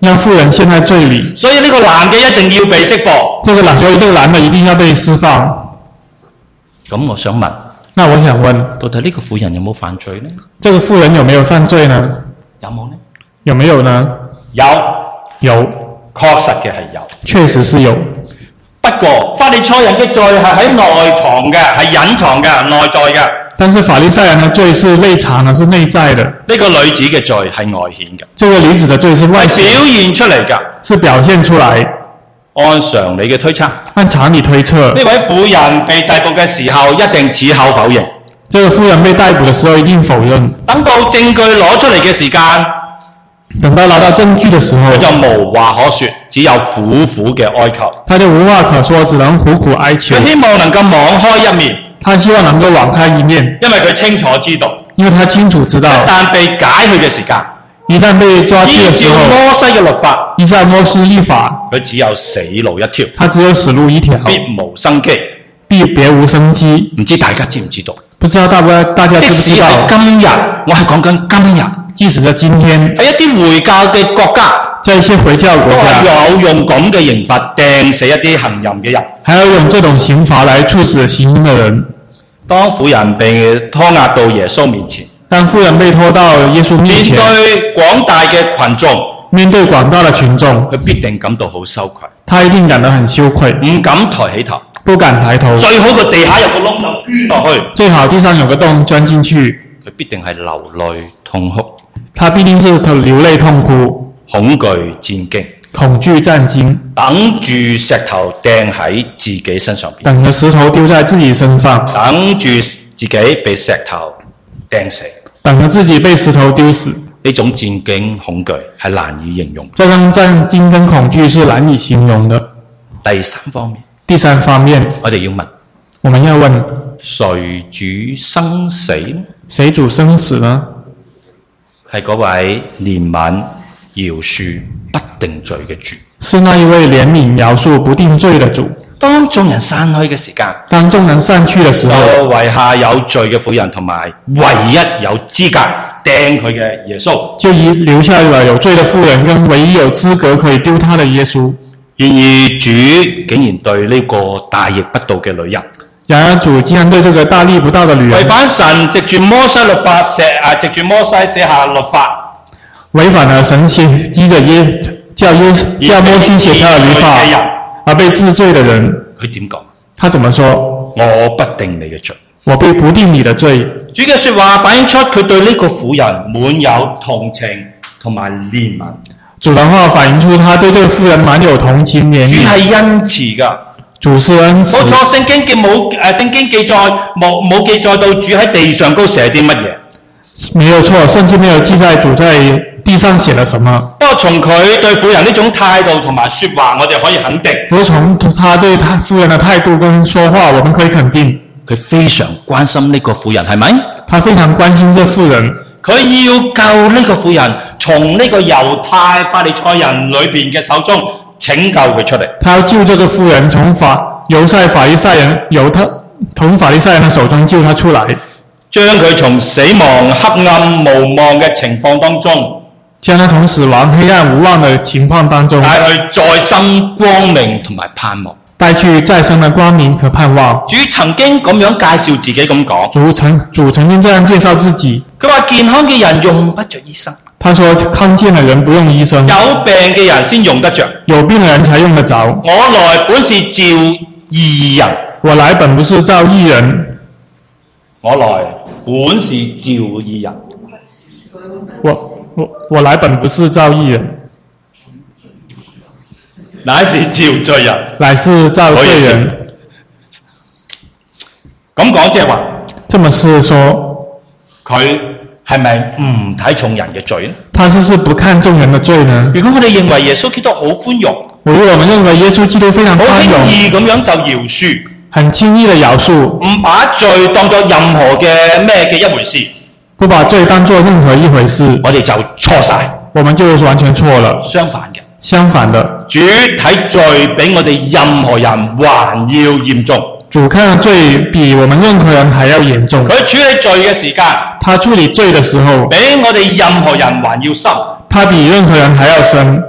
讓婦人陷在罪裏。 所以呢個男嘅一定要被釋放。 所以這個男的一定要被釋放。 咁我想問， 那我想問， 到底呢個婦人有冇犯罪呢？ 這個婦人有沒有犯罪呢？ 有冇呢？ 有沒有呢？ 有，確實嘅係有， 確實是有。 不過法利賽人嘅罪係喺內藏嘅，係隱藏嘅，內在嘅。 但是法利賽人的罪是內藏的，是內在的。 呢個女子嘅罪係外顯嘅， 這個女子的罪是外顯， 表現出嚟㗎， 是表現出來。 按常理嘅推測， 按常理推測， 呢位婦人被逮捕嘅時候一定矢口否認。 這個婦人被逮捕的時候一定否認。 等到證據攞出嚟嘅時間， 等到拿到證據的時候， 佢就無話可說，只有苦苦嘅哀求。 他就無話可說，只能苦苦哀求。 佢希望能夠網開一面， 他希望能夠網開一面， 因為佢清楚知道， 因為他清楚知道， 一旦被解去嘅時間， 一旦被抓去的時候， 依照摩西嘅律法， 依照摩西律法， 佢只有死路一條， 他只有死路一條， 必無生機， 別無生機。 唔知大家知唔知道？ 不知道大家知唔知道？ 即使係今日，我係講緊今日， 即使在今天， 喺一啲回教嘅國家， 在一些回教國家， 都係有用咁嘅刑罰掟死一啲行淫嘅人， 還要用這種刑罰來處死行淫的人。 當婦人被拖押到耶穌面前， 當婦人被拖到耶穌面前， 面對廣大嘅群眾， 面對廣大的群眾， 佢必定感到好羞愧， 他一定感到很羞愧， 唔敢抬起頭， 不敢抬頭。 最好個地下有個窿就捐落去， 最好地上有個洞鑽進去， 佢必定係流淚痛哭， 他必定是流淚痛哭， 恐懼戰驚， 恐懼戰驚， 等住石頭掟喺自己身上邊， 等着石頭丟在自己身上， 等住自己被石頭掟死， 等着自己被石頭丟死。 呢種戰驚恐懼係難以形容。 這種戰驚跟恐懼是難以形容的。 第三方面， 我們要問， 誰主生死呢？ 誰主生死呢？ 係嗰位憐憫饒恕不定罪嘅主， 是那一位憐憫饒恕不定罪的主。 當眾人散去嘅時間， 當眾人散去的時候， 遺下有罪嘅婦人同埋唯一有資格掟佢嘅耶穌， 就留下了有罪的婦人跟唯一有資格可以丟他的耶穌。 然而主竟然對呢個大逆不道嘅女人， 然而主竟然對這個大逆不道的女人， 違反神藉住摩西律法藉住摩西寫下律法， 違反了神藉着叫摩西寫下的律法而被治罪的人， 佢點講？ 他怎麼說？ 我不定你嘅罪， 我不定你的罪。 主嘅說話反映出佢對呢個婦人滿有同情同埋憐憫。 主的話反映出他對這個婦人滿有同情憐憫。 主係恩慈㗎， 主是恩慈。 冇錯，聖經記載冇記載到主喺地上高寫啲乜嘢。 沒有錯，聖經沒有記載主在地上寫了什麼。 不過從佢對婦人呢種態度同埋說話，我哋可以肯定。 不過從他對婦人的態度跟說話，我們可以肯定， 佢非常關心呢個婦人，係咪？ 他非常關心這婦人。 佢要救呢個婦人從呢個猶太法利賽人裏邊嘅手中拯救佢出嚟。 他要救這個婦人從猶太法利賽人的手中救他出來， 將佢從死亡黑暗無望嘅情況當中， 將他從死亡黑暗無望的情況當中帶去再生光明同埋盼望。 帶去再生的光明和盼望。 主曾經咁樣介紹自己咁講， 主曾經這樣介紹自己。 佢話健康嘅人用不着醫生， 他說康健的人不用醫生， 有病嘅人先用得着， 有病的人才用得着。 我來本是召義人， 我來本不是召義人， 我來本是召義人， 我來本不是召義人， 乃是召罪人， 乃是召罪人。 咁講即係話， 這麼是說佢係咪唔睇重人嘅罪呢？ 他是不是不看重人的罪呢？ 如果我哋認為耶穌基督好寬容， 如果我們認為耶穌基督非常寬容， 好輕易咁樣就饒恕， 很輕易的饒恕， 唔把罪當作任何嘅咩嘅一回事， 不把罪當作任何一回事， 我哋就錯晒， 我們就完全錯了。相反的， 主睇罪比我哋任何人還要嚴重。 主看罪比我們任何人還要嚴重。 佢處理罪嘅時間， 他處理罪的時候， 比我哋任何人還要深。 他比任何人還要深。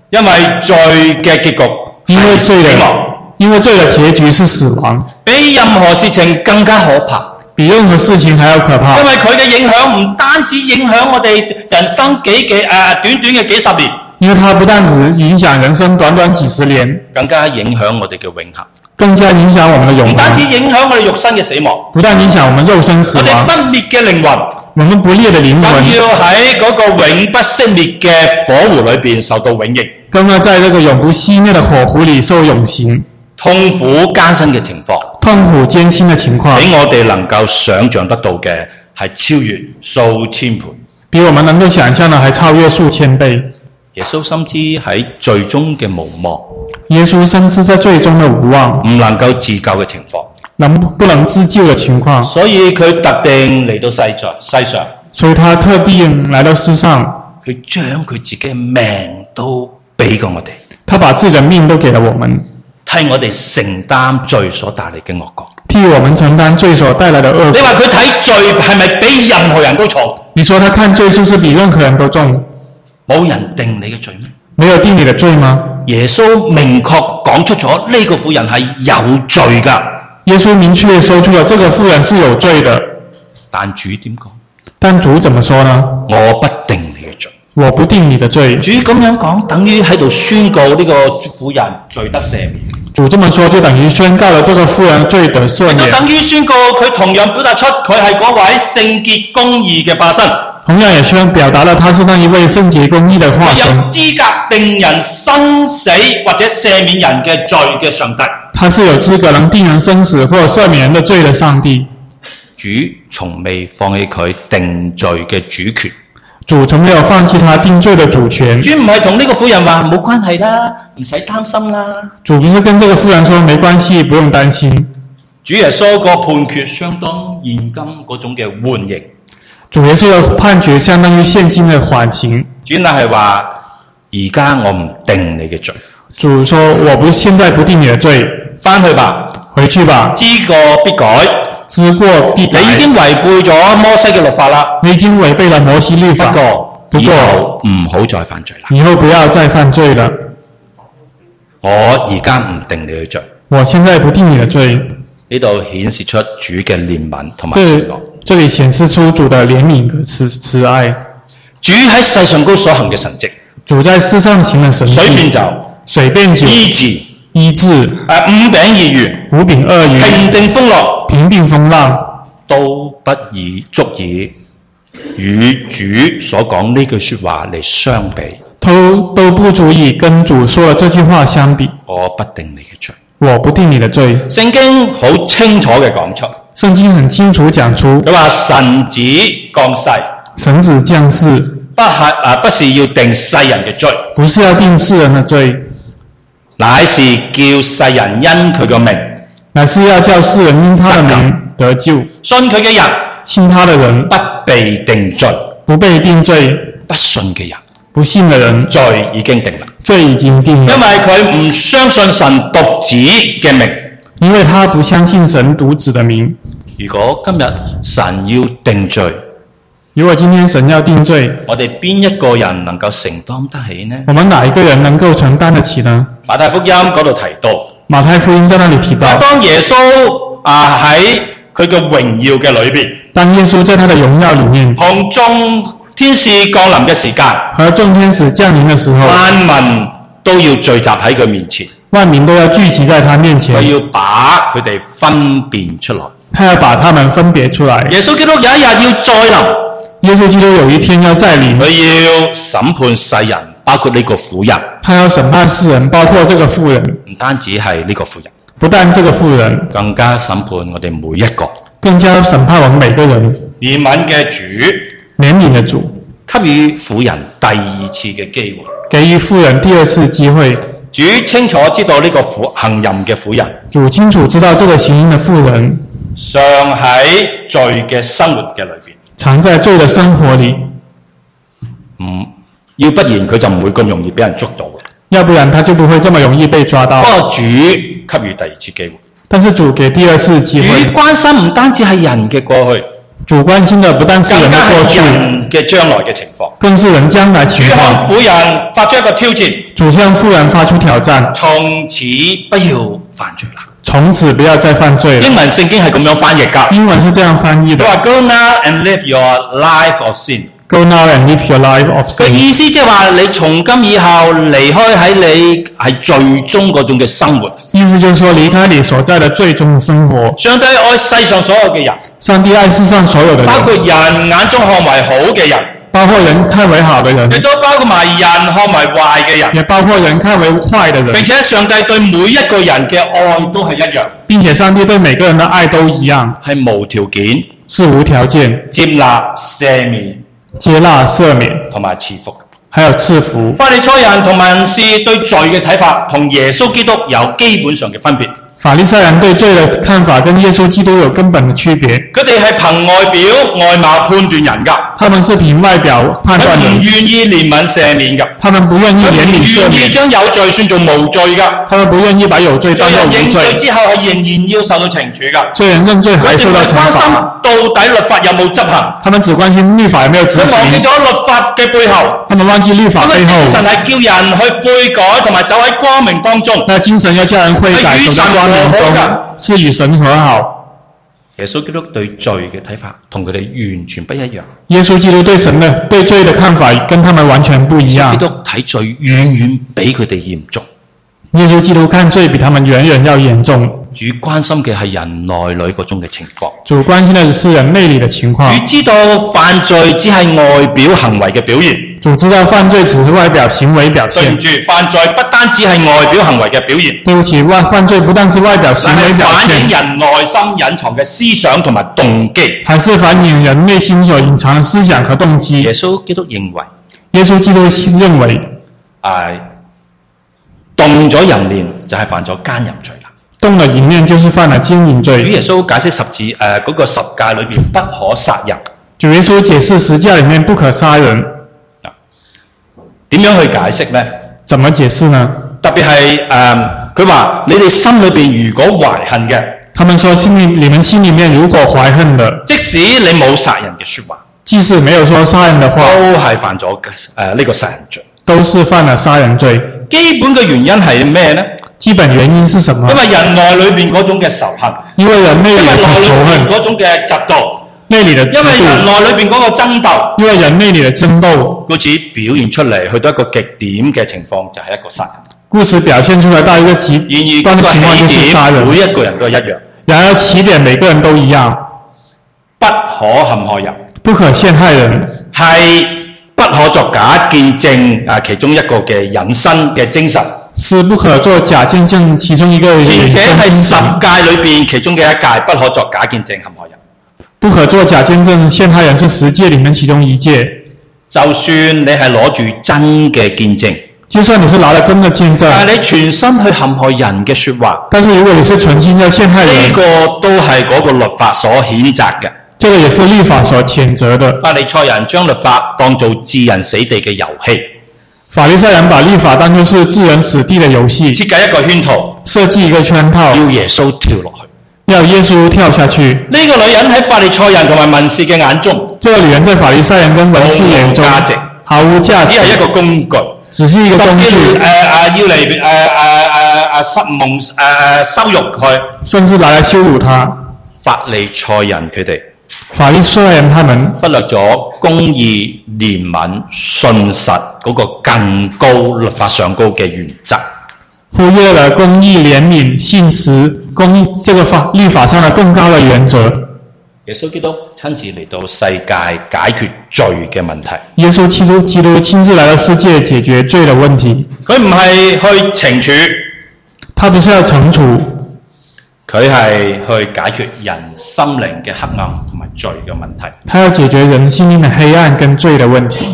因為罪嘅結局係死亡， 因為罪的結局是死亡， 比任何事情更加可怕， 比任何事情還要可怕。 因為佢嘅影響唔單止影響我哋人生短短嘅幾十年， 因為它不但只影響人生短短幾十年， 更加影響我哋嘅永恆， 更加影響我們的永恆。 唔單止影響我哋肉身嘅死亡， 不但影響我們肉身死亡， 我哋不滅嘅靈魂， 我們不裂的靈魂， 更要喺嗰個永不熄滅嘅火湖裏邊受到永刑， 更要在這個永不熄滅的火湖裏受永刑。 痛苦艱辛嘅情況， 痛苦艱辛的情況， 比我哋能夠想象得到嘅係超越數千倍， 比我們能夠想象的還超越數千倍。 耶穌深知喺最終嘅無望， 耶穌深知在最終的無望， 唔能夠自救嘅情況， 不能自救的情況， 所以佢特定嚟到世上， 所以他特地來到世上， 佢將佢自己嘅命都俾過我哋， 他把自己的命都給了我們， 替我哋承擔罪所帶嚟嘅惡果， 替我們承擔罪所帶來的惡果。 你話佢睇罪係咪比任何人都重？ 你說他看罪是不是比任何人都重？ 冇人定你嘅罪咩？ 沒有定你的罪嗎？ 耶穌明確講出咗呢個婦人係有罪㗎。 耶穌明確說出了這個婦人是有罪的。 但主點講？ 但主怎麼說呢？ 我不定你嘅罪。 我不定你的罪。 主咁樣講，等於喺度宣告呢個婦人罪得赦免。 主這麼說，就等於宣告了這個婦人罪得赦免。 就等於宣告佢同樣表達出佢係嗰位聖潔公義嘅化身。 同樣也表達了他是那一位聖潔公義的化身。 有資格定人生死或者赦免人嘅罪嘅上帝。 他是有資格能定人生死或赦免人的罪的上帝。 主從未放棄佢定罪嘅主權。 主從沒有放棄他定罪的主權。 主唔係同呢個婦人話冇關係啦，唔使擔心啦。 主不是跟這個婦人說沒關係，不用擔心。 主耶穌個判決相當現今嗰種嘅緩刑。 主耶穌的判決相當於現今的緩刑。 主係話而家我唔定你嘅罪。 主說我現在不定你的罪， 翻去吧， 回去吧。 知過必改， 知過必改。 你已經違背咗摩西嘅律法啦。 你已經違背了摩西律法。不過以後唔好再犯罪啦。 以後不要再犯罪了。 我而家唔定你嘅罪。 我現在不定你的罪。 呢度顯示出主嘅憐憫同埋慈愛。這裡顯示出主的憐憫和慈愛。 主喺世上高所行嘅神蹟。 主在世上行嘅神蹟。水變酒。醫治。 五餅二魚。 五餅二魚。平定風浪。 都不足以與主所講呢句說話嚟相比。 都不足以跟主說的這句話相比。 我不定你嘅罪。 我不定你的罪。 聖經好清楚嘅講出。 聖經很清楚講出。 佢話神子降世。 神子降世。 不是要定世人嘅罪。 不是要定世人的罪。 乃是叫世人因佢個名。 乃是要叫世人因他的名得救。 信佢嘅人。 信他的人。 不被定罪。 不被定罪。 不信嘅人。 不信的人。 罪已經定啦。 罪已經定了。 因為佢唔相信神獨子嘅名。 因為他不相信神獨子的名。 如果今日神要定罪， 如果今天神要定罪， 我哋邊一個人能夠承擔得起呢？ 我們哪一個人能夠承擔得起呢？ 馬太福音嗰度提到， 馬太福音在那裡提到， 當耶穌喺佢嘅榮耀嘅裏邊， 當耶穌在他的榮耀裡面， 同眾天使降臨嘅時間， 和眾天使降臨的時候， 萬民都要聚集喺佢面前， 萬民都要聚集在他面前， 佢要把佢哋分辨出來， 他要把他們分別出來。 耶穌基督有一日要再臨， 耶穌基督有一天要再臨， 佢要審判世人，包括呢個婦人。 他要審判世人，包括這個婦人。 唔單止係呢個婦人， 不但這個婦人， 更加審判我哋每一個， 更加審判我們每個人。 憐憫嘅主， 憐憫的主， 給予婦人第二次嘅機會， 給予婦人第二次機會。 主清楚知道呢個行淫嘅婦人， 主清楚知道這個行淫的婦人， 常喺罪嘅生活嘅裏邊， 常在罪的生活裡。 要不然佢就唔會咁容易俾人捉到嘅。 要不然他就不會這麼容易被抓到。 不過主給予第二次機會， 但是主給第二次機會。 主關心唔單止係人嘅過去， 主關心的不但是人的過去， 人嘅將來嘅情況， 更是人將來情況。 主向婦人發出一個挑戰， 主向婦人發出挑戰， 從此不要犯罪啦。 從此不要再犯罪了。 英文聖經係咁樣翻譯㗎。 英文是這樣翻譯的。 佢話 Go now and live your life of sin。 Go now and live your life of sin。 個意思即係話你從今以後離開喺你係罪中嗰種嘅生活。 意思就是說離開你所在的罪中生活。 上帝愛世上所有嘅人。 上帝愛世上所有的人。 包括人眼中看為好嘅人。 包括人看為好的人。 亦都包括埋人看為壞嘅人。 也包括人看為壞的人。 並且上帝對每一個人嘅愛都係一樣。 並且上帝對每個人的愛都一樣。 係無條件。 是無條件。 接納赦免。 接納赦免。 同埋賜福。 還有賜福。 法利賽人同文士對罪嘅睇法同耶穌基督有基本上嘅分別。 法利賽人對罪的看法跟耶穌基督有根本的區別。 佢哋係憑外表外貌判斷人㗎。 他們是憑外表判斷人。 唔願意憐憫赦免㗎。 他們不願意憐憫赦免。 唔願意將有罪算做無罪㗎。 他們不願意把有罪當作無罪。 罪人認罪之後係仍然要受到懲處㗎。 罪人認罪還受到懲罰。 佢哋關心到底律法有冇執行。 他們只關心律法有沒有執行。 佢忘記咗律法嘅背後。 他們忘記律法背後。 神係叫人去悔改同埋走喺光明當中。 那精神要叫人悔改，走在光明中，是與神和好。 耶穌基督對罪嘅睇法同佢哋完全不一樣。 耶穌基督對神的對罪的看法跟他們完全不一樣。 基督睇罪遠遠比佢哋嚴重。 耶穌基督看罪比他們遠遠要嚴重。 主關心嘅係人內裏嗰種嘅情況。 主關心的是人內裏的情況。 主知道犯罪只係外表行為嘅表現。 主知道犯罪只是外表行為表現。 對唔住，犯罪不單只係外表行為嘅表現。 對不起，犯罪不但是外表行為表現， 反映人內心隱藏嘅思想同埋動機。 還是反映人內心所隱藏的思想和動機。 耶穌基督認為，動咗淫念就係犯咗奸淫罪啦。 動了淫念就是犯了奸淫罪。 主耶穌解釋嗰個十誡裏邊不可殺人。 主耶穌解釋十誡裏面不可殺人。 點樣去解釋呢？ 怎麼解釋呢？ 特別係佢話你哋心裏邊如果懷恨嘅， 他們說你們心裏面如果懷恨的， 即使你冇殺人嘅說話， 即使沒有說殺人的話， 都係犯咗呢個殺人罪， 都是犯了殺人罪。 基本嘅原因係咩呢？ 基本原因是什麼？ 因為人內裏邊嗰種嘅仇恨， 因為人內裏的仇恨， 嗰種嘅嫉妒。 內裏的因為人內裏邊嗰個爭鬥， 因為人內裏的爭鬥， 故此表現出嚟去到一個極點嘅情況，就係一個殺人。 故此表現出來到一個極端嘅情況就是殺人。 每一個人都一樣。 然而起點每個人都一樣， 不可陷害人， 不可陷害人， 係不可作假見證其中一個嘅引申嘅精神。 是不可作假見證其中一個引申精神。 前者係十誡裏邊其中嘅一誡，不可作假見證陷害人。 不可作假見證陷害人是十誡裏面其中一誡。 就算你係攞住真嘅見證， 就算你是拿了真的見證， 但係你全心去陷害人嘅說話， 但是如果你是存心要陷害人， 呢個都係嗰個律法所譴責嘅。 這個也是律法所譴責的。 法利賽人將律法當做置人死地嘅遊戲。 法利賽人把律法當作是置人死地的遊戲， 設計一個圈套， 設計一個圈套， 要耶穌跳落去。 要耶穌跳下去。 呢個女人喺法利賽人同埋文士嘅眼中， 這個女人在法利賽人跟文士眼中毫無價值， 只係一個工具， 只是一個工具。 要嚟羞辱佢， 甚至拿來羞辱他。 法利賽人佢哋， 法利賽人他們忽略咗公義、憐憫、信實嗰個更高律法上高嘅原則。 忽略了公義、憐憫、信實、這個律法上的更高的原則。 耶穌基督親自嚟到世界解決罪嘅問題。 耶穌基督親自來到世界解決罪的問題。 佢唔係去懲處， 他不是要懲處， 佢係去解決人心靈嘅黑暗同埋罪嘅問題。 他要解決人心靈的黑暗跟罪的問題。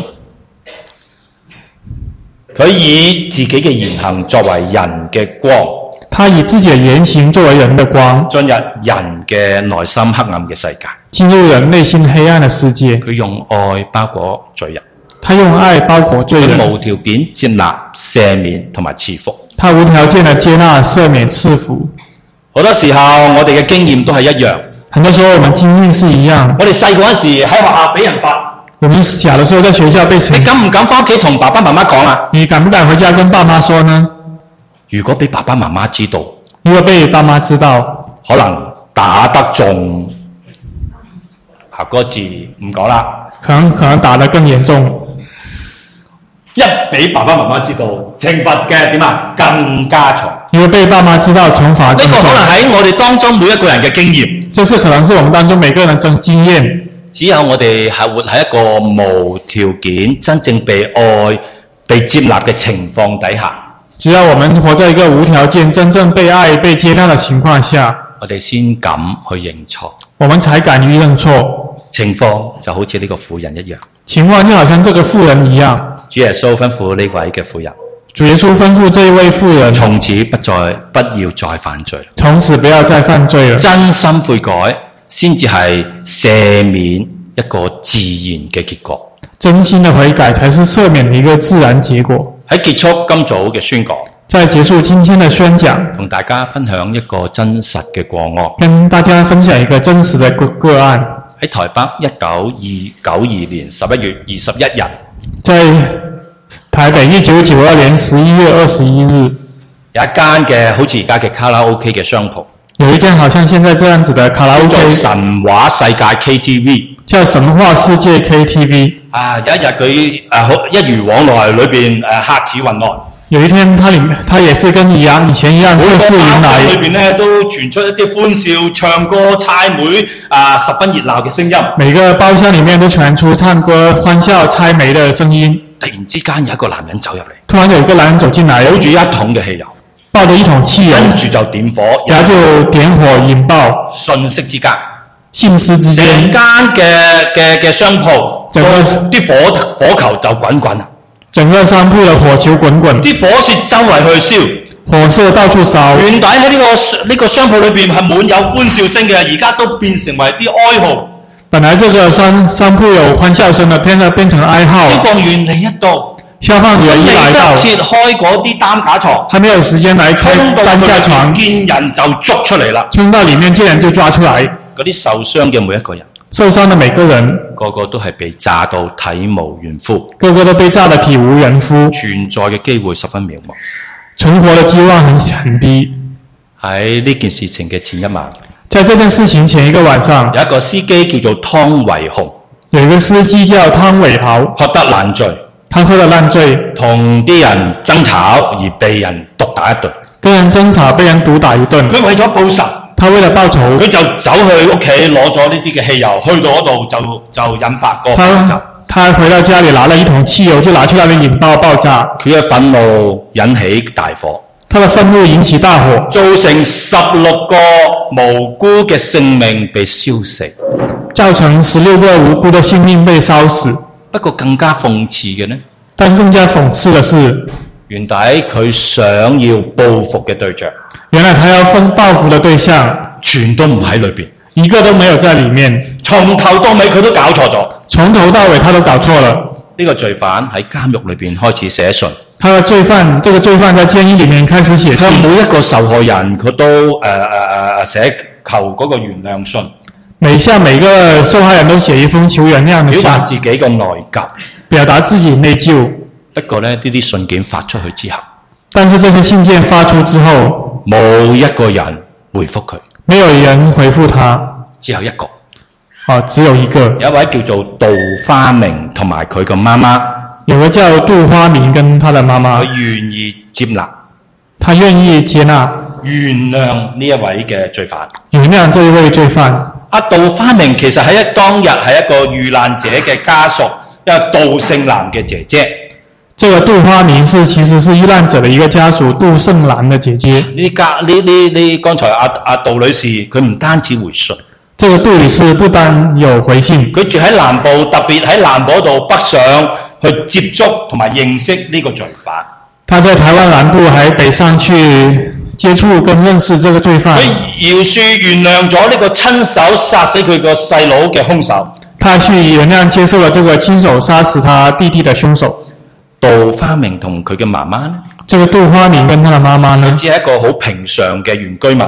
佢以自己嘅言行作為人嘅光， 他以自己的言行作為人的光， 進入人嘅內心黑暗嘅世界， 進入人內心黑暗的世界。 佢用愛包裹罪人， 他用愛包裹罪人， 佢無條件接納赦免同埋賜福。 他無條件的接納赦免賜福。 好多時候我哋嘅經驗都係一樣， 很多時候我們經驗是一樣。 我哋細個嗰陣時喺學校俾人罰， 我們小的時候在學校被懲罰。 你敢唔敢翻屋企同爸爸媽媽講啊？ 你敢不敢回家跟爸媽說呢？ 如果俾爸爸媽媽知道， 如果被爸媽知道， 可能打得重。下個字唔講啦， 可能打得更嚴重。 一俾爸爸媽媽知道，懲罰嘅點啊更加重。 如果被爸媽知道，懲罰更重。呢個可能喺我哋當中每一個人嘅經驗。 這是可能是我們當中每個人的經驗。 只有我哋係活喺一個無條件、真正被愛、被接納嘅情況底下。 只要我們活在一個無條件、真正被愛、被接納的情況下， 我哋先敢去認錯。 我們才敢於認錯。 情況就好似呢個婦人一樣。 情況就好像這個婦人一樣。 主耶穌吩咐呢位嘅婦人。 主耶穌吩咐這一位婦人， 從此不要再犯罪。 從此不要再犯罪了。 真心悔改，先至係赦免一個自然嘅結果。 真心的悔改才是赦免的一個自然結果。 喺結束今早嘅宣講， 在結束今天的宣講， 同大家分享一個真實嘅個案。 跟大家分享一個真實的個案。 喺台北1992年11月21日， 在台北1992年11月21日， 有一間嘅好似而家嘅卡拉 OK 嘅商鋪， 有一間好像現在這樣子的卡拉 OK， 叫神話世界 KTV， 叫神話世界 KTV。 有一日佢一如往來裏邊客似雲來。 有一天他也是跟以前一樣，客似雲來。 裏邊咧都傳出一啲歡笑、唱歌、猜枚十分熱鬧嘅聲音。 每個包廂裡面都傳出唱歌、歡笑、猜枚的聲音。 突然之間有一個男人走入嚟， 突然有一個男人走進來， 抱住一桶嘅汽油， 抱着一桶汽油， 跟住就點火， 然後就點火引爆。 瞬息之間， 整間嘅商鋪，啲火球就滾滾啦。 整個商鋪的火球滾滾， 啲火舌周圍去燒， 火色到處燒。 原底喺呢個商鋪裏邊係滿有歡笑聲嘅，而家都變成為啲哀號。 本來這個商鋪有歡笑聲的，變成哀號。 消防員嚟一到， 消防員一來到， 切開嗰啲擔架床， 還沒有時間來開擔架床， 見人就捉出嚟啦。 衝到裡面見人就抓出來。 嗰啲受傷嘅每一個人， 受傷的每個人， 個個都係被炸到體無完膚， 個個都被炸得體無完膚， 存在嘅機會十分渺茫， 存活的機望很低。 喺呢件事情嘅前一晚， 在這件事情前一個晚上， 有一個司機叫做湯維雄， 有一個司機叫湯偉豪， 喝得爛醉， 他喝得爛醉， 同啲人爭吵而被人毒打一頓， 跟人爭吵被人毒打一頓。 佢為咗報仇， 他為了報仇， 佢就走去屋企攞咗呢啲嘅汽油，去到嗰度就引發個爆炸。 他回到家裡拿了一桶汽油，就拿去那裡引爆炸。 佢嘅憤怒引起大火， 他的憤怒引起大火， 造成16個無辜嘅性命被燒死， 造成16個無辜的性命被燒死。 不過更加諷刺嘅呢？ 但更加諷刺的是， 原底佢想要報復嘅對象， 原來他要報復的對象， 全都唔喺裏邊， 一個都沒有在裡面， 從頭到尾佢都搞錯咗， 從頭到尾他都搞錯了。 呢個罪犯喺監獄裏邊開始寫信， 這個罪犯在監獄裡面開始寫信， 向每一個受害人佢都寫求嗰個原諒信， 向每個受害人都寫一封求原諒的信， 表達自己嘅內疚， 表達自己內疚。 不過呢啲信件發出去之後， 但是這些信件發出之後， 冇一個人回覆佢， 沒有人回覆他， 只有一個， 只有一個， 有一位叫做杜花明同埋佢嘅媽媽， 有個叫杜花明跟他的媽媽， 佢願意接納， 他願意接納原諒呢一位嘅罪犯， 原諒這一位罪犯。 杜花明其實喺當日係一個遇難者嘅家屬，一個杜勝男嘅姐姐。 這個杜花明其實是遇難者的一個家屬，杜勝男的姐姐。 剛才杜女士佢唔單止回信， 這個杜女士不單有回信， 佢住喺南部，特別喺南部度北上去接觸同埋認識呢個罪犯。 他在台灣南部還北上去接觸跟認識這個罪犯。 佢饒恕原諒咗呢個親手殺死佢個細佬嘅兇手。 他去原諒接受了這個親手殺死他弟弟的兇手。 杜花明同佢嘅媽媽呢？ 這個杜花明跟他的媽媽呢？ 只係一個好平常嘅原居民。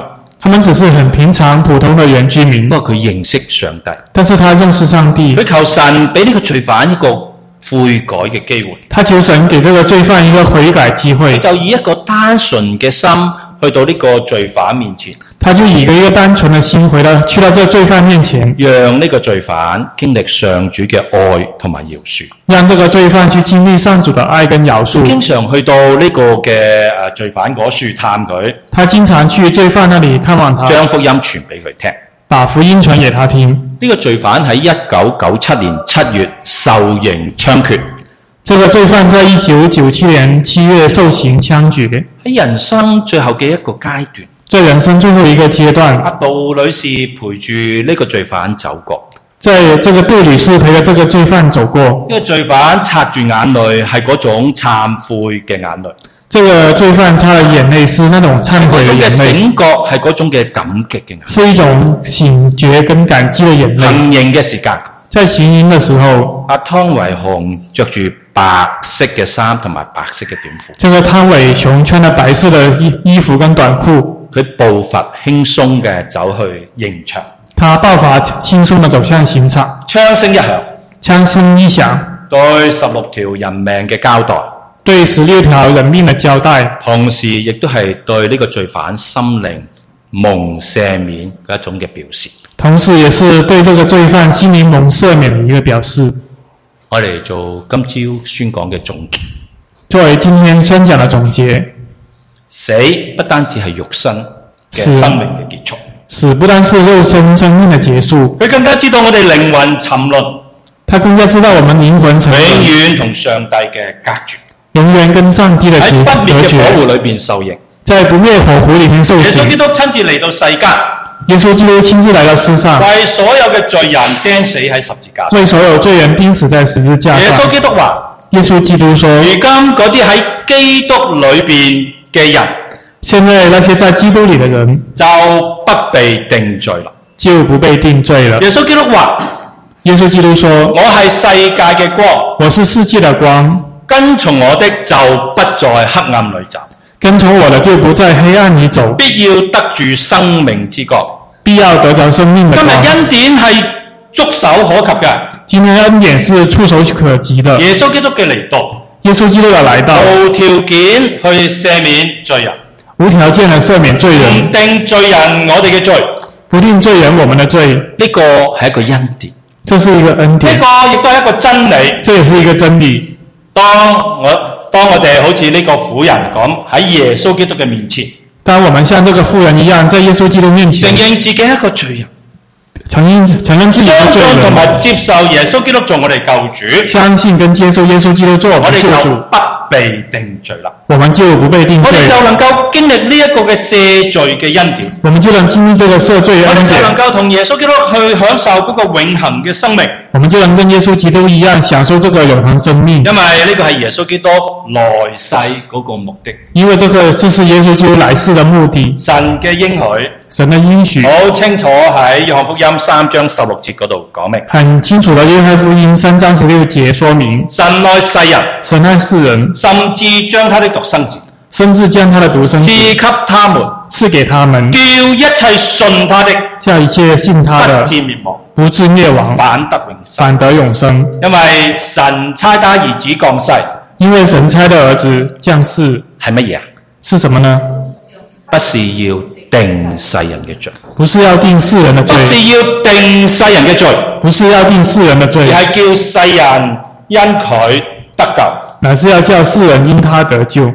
他們只是很平常普通的原居民， 不過佢認識上帝， 但是他認識上帝， 佢求神俾呢個罪犯一個悔改嘅機會， 他求神給這個罪犯一個悔改機會， 就以一個單純嘅心去到呢個罪犯面前， 他就以一個單純的心去到這個罪犯面前， 讓呢個罪犯經歷上主嘅愛同埋饒恕， 讓這個罪犯去經歷上主的愛跟饒恕。 經常去到呢個嘅罪犯嗰處探佢， 他經常去罪犯那裡看望他， 將福音傳俾佢聽。 把福音傳給他聽。 呢個罪犯喺1997年7月受刑槍決。 這個罪犯在1997年7月受刑槍決。 喺人生最後嘅一個階段， 在人生最後一個階段， 阿杜女士陪住呢個罪犯走過。 在這個杜女士陪着這個罪犯走過。 呢個罪犯擦住眼淚係嗰種懺悔嘅眼淚。 這個罪犯擦的眼淚是那種懺悔的眼淚。 醒覺係嗰種嘅感激嘅眼淚。 是一種醒覺跟感激的眼淚。 行刑嘅時間， 在行刑的時候， 阿湯維雄着住白色嘅衫同埋白色嘅短褲。 這個湯維雄穿了白色的衣服跟短褲， 佢步伐輕鬆嘅走去刑場。 他步伐輕鬆的走向刑場。 槍聲一響， 槍聲一響， 對16條人命嘅交代， 對16條人命的交代， 同時亦都係對呢個罪犯心靈蒙赦免嘅一種嘅表示。 同時也是對這個罪犯心靈蒙赦免的一個表示。 我哋做今朝宣講嘅總結， 作為今天宣講的總結， 死不單止係肉身嘅生命嘅結束， 死不單是肉身生命的結束， 佢更加知道我哋靈魂沉淪， 他更加知道我們靈魂沉淪， 永遠同上帝嘅隔絕， 永遠跟上帝的隔絕， 喺不滅嘅火湖裏邊受刑， 在不滅火湖裏面受刑。 耶穌基督親自嚟到世間， 耶穌基督親自來到世上， 為所有嘅罪人釘死喺十字架上， 為所有罪人釘死在十字架上。 耶穌基督話： 耶穌基督說， 如今嗰啲喺基督裏邊嘅人， 現在那些在基督裏的人就不被定罪啦， 就不被定罪了。 耶穌基督話： 耶穌基督說， 我係世界嘅光， 我是世界的光， 跟從我的就不在黑暗裏走， 跟從我的就不在黑暗裏走， 必要得住生命之光， 必要得着生命的光。 今日恩典係觸手可及嘅， 今天恩典是觸手可及的。 耶穌基督嘅嚟到， 耶穌基督的來到， 無條件去赦免罪人， 無條件的赦免罪人， 唔定罪人我哋嘅罪， 不定罪人我們的罪。 呢個係一個恩典， 這是一個恩典， 呢個亦都係一個真理。 這也是一個真理。 當我哋好似呢個婦人咁喺耶穌基督嘅面前， 當我們像這個婦人一樣，在耶穌基督面前承認自己係一個罪人， 承認自己是罪相信同埋人， 接受耶穌基督做我哋救主， 相信跟接受耶穌基督做我我哋就們救主， 不被定罪啦。 我們就不被定罪， 我哋就能夠經歷呢一個嘅赦罪嘅恩典， 我們就能經歷這個赦罪我哋就恩典， 能夠同耶穌基督去享受嗰個永恆嘅生命， 我們就能跟耶穌基督一樣享受這個永恆生命。 因為呢個係耶穌基督來世嗰個目的。 因為這是耶穌基督來世的目的。 神嘅應許， 神的應許好清楚喺約翰福音3章16節嗰度講明， 很清楚的約翰福音3章16節說明， 神愛世人， 神愛世人， 甚至將他的獨生子甚至將他的獨生子賜給他們， 賜給他們， 叫一切信他的叫一切信他的不至滅亡， 不至滅亡， 反得永生。 反得永生。 因為神差他兒子降世， 因為神差的兒子降世係乜嘢啊？ 是什麼呢？ 不是要定世人嘅罪， 不是要定世人的不罪， 是要定世人嘅罪， 不是要定世人的罪， 而係叫世人因佢得救。 乃是要叫世人因他得救。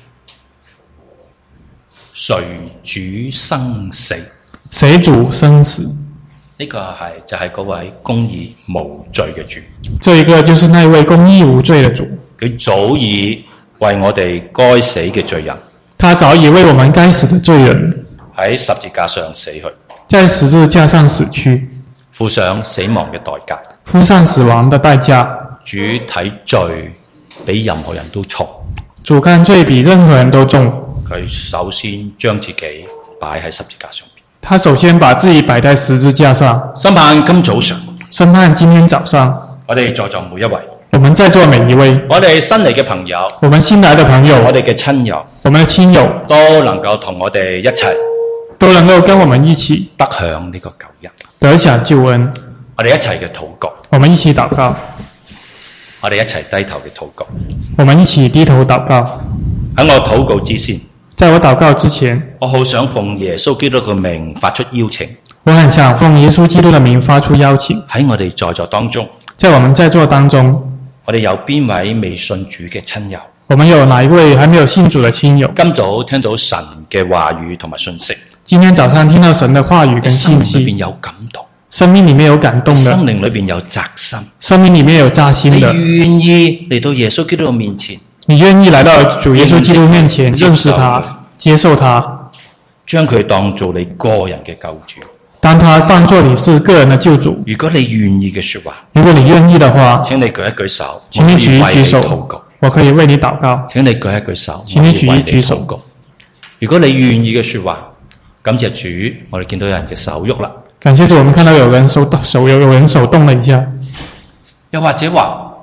誰主生死？ 誰主生死？ 呢個就係嗰位公義無罪嘅主。 這一個就是那位公義無罪的主。 佢早已為我哋該死嘅罪人， 他早已為我們該死的罪人喺十字架上死去， 在十字架上死去， 付上死亡嘅代價， 付上死亡的代價。 主睇罪比任何人都重， 主看罪比任何人都重。 佢首先將自己擺喺十字架上面。 他首先把自己擺在十字架上。 審判今早上， 審判今天早上， 我哋在座每一位， 我們在座每一位， 我哋新嚟嘅朋友， 我們新來的朋友， 我哋嘅親友， 我們的親友都能夠同我哋一齊都能夠跟我們一起得享呢個救恩。 得享救恩。 我哋一齊嘅禱告， 我們一起禱告， 我哋一齊低頭嘅禱告。 我們一起低頭禱告。 喺我禱告之前， 在我禱告之前， 我好想奉耶穌基督嘅名發出邀請。 我很想奉耶穌基督的名發出邀請。 喺我哋在座當中， 在我們在座當中， 我哋有邊位未信主嘅親友？ 我們有哪一位還沒有信主的親友？ 今早聽到神嘅話語同埋信息， 今天早上聽到神的話語跟信息， 生命裏邊有感動， 生命裏面有感動的， 生命裏邊有扎心， 生命裏面有扎心的。 你願意嚟到耶穌基督嘅面前？ 你願意來到主耶穌基督面前，認識他，接受他， 將佢當做你個人嘅救主。 當他當作你是個人的救主。 如果你願意嘅說話， 如果你願意的話， 請你舉一舉手， 請你舉一舉手， 禱告。 我可以為你禱告。 請你舉一舉手， 請你舉一舉手。 如果你願意嘅說話，感謝主，我哋見到有人嘅手喐啦。 感謝主，我們看到有人手動了一下。 又或者話，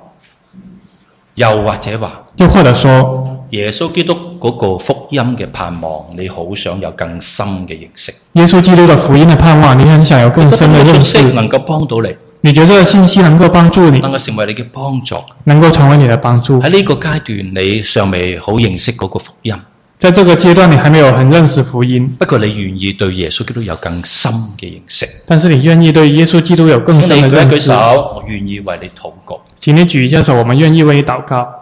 又或者說， 耶穌基督嗰個福音嘅盼望，你好想有更深嘅認識。 耶穌基督的福音的盼望，你很想有更深的認識。 能夠幫到你。 你覺得這個信息能夠幫助你， 能夠成為你嘅幫助， 能夠成為你的幫助。 喺呢個階段，你尚未好認識嗰個福音。 在這個階段，你還沒有很認識福音。 不過你願意對耶穌基督有更深嘅認識。 但是你願意對耶穌基督有更深的認識。 請你舉一舉手，我願意為你禱告。 請你舉一下手，我們願意為你禱告。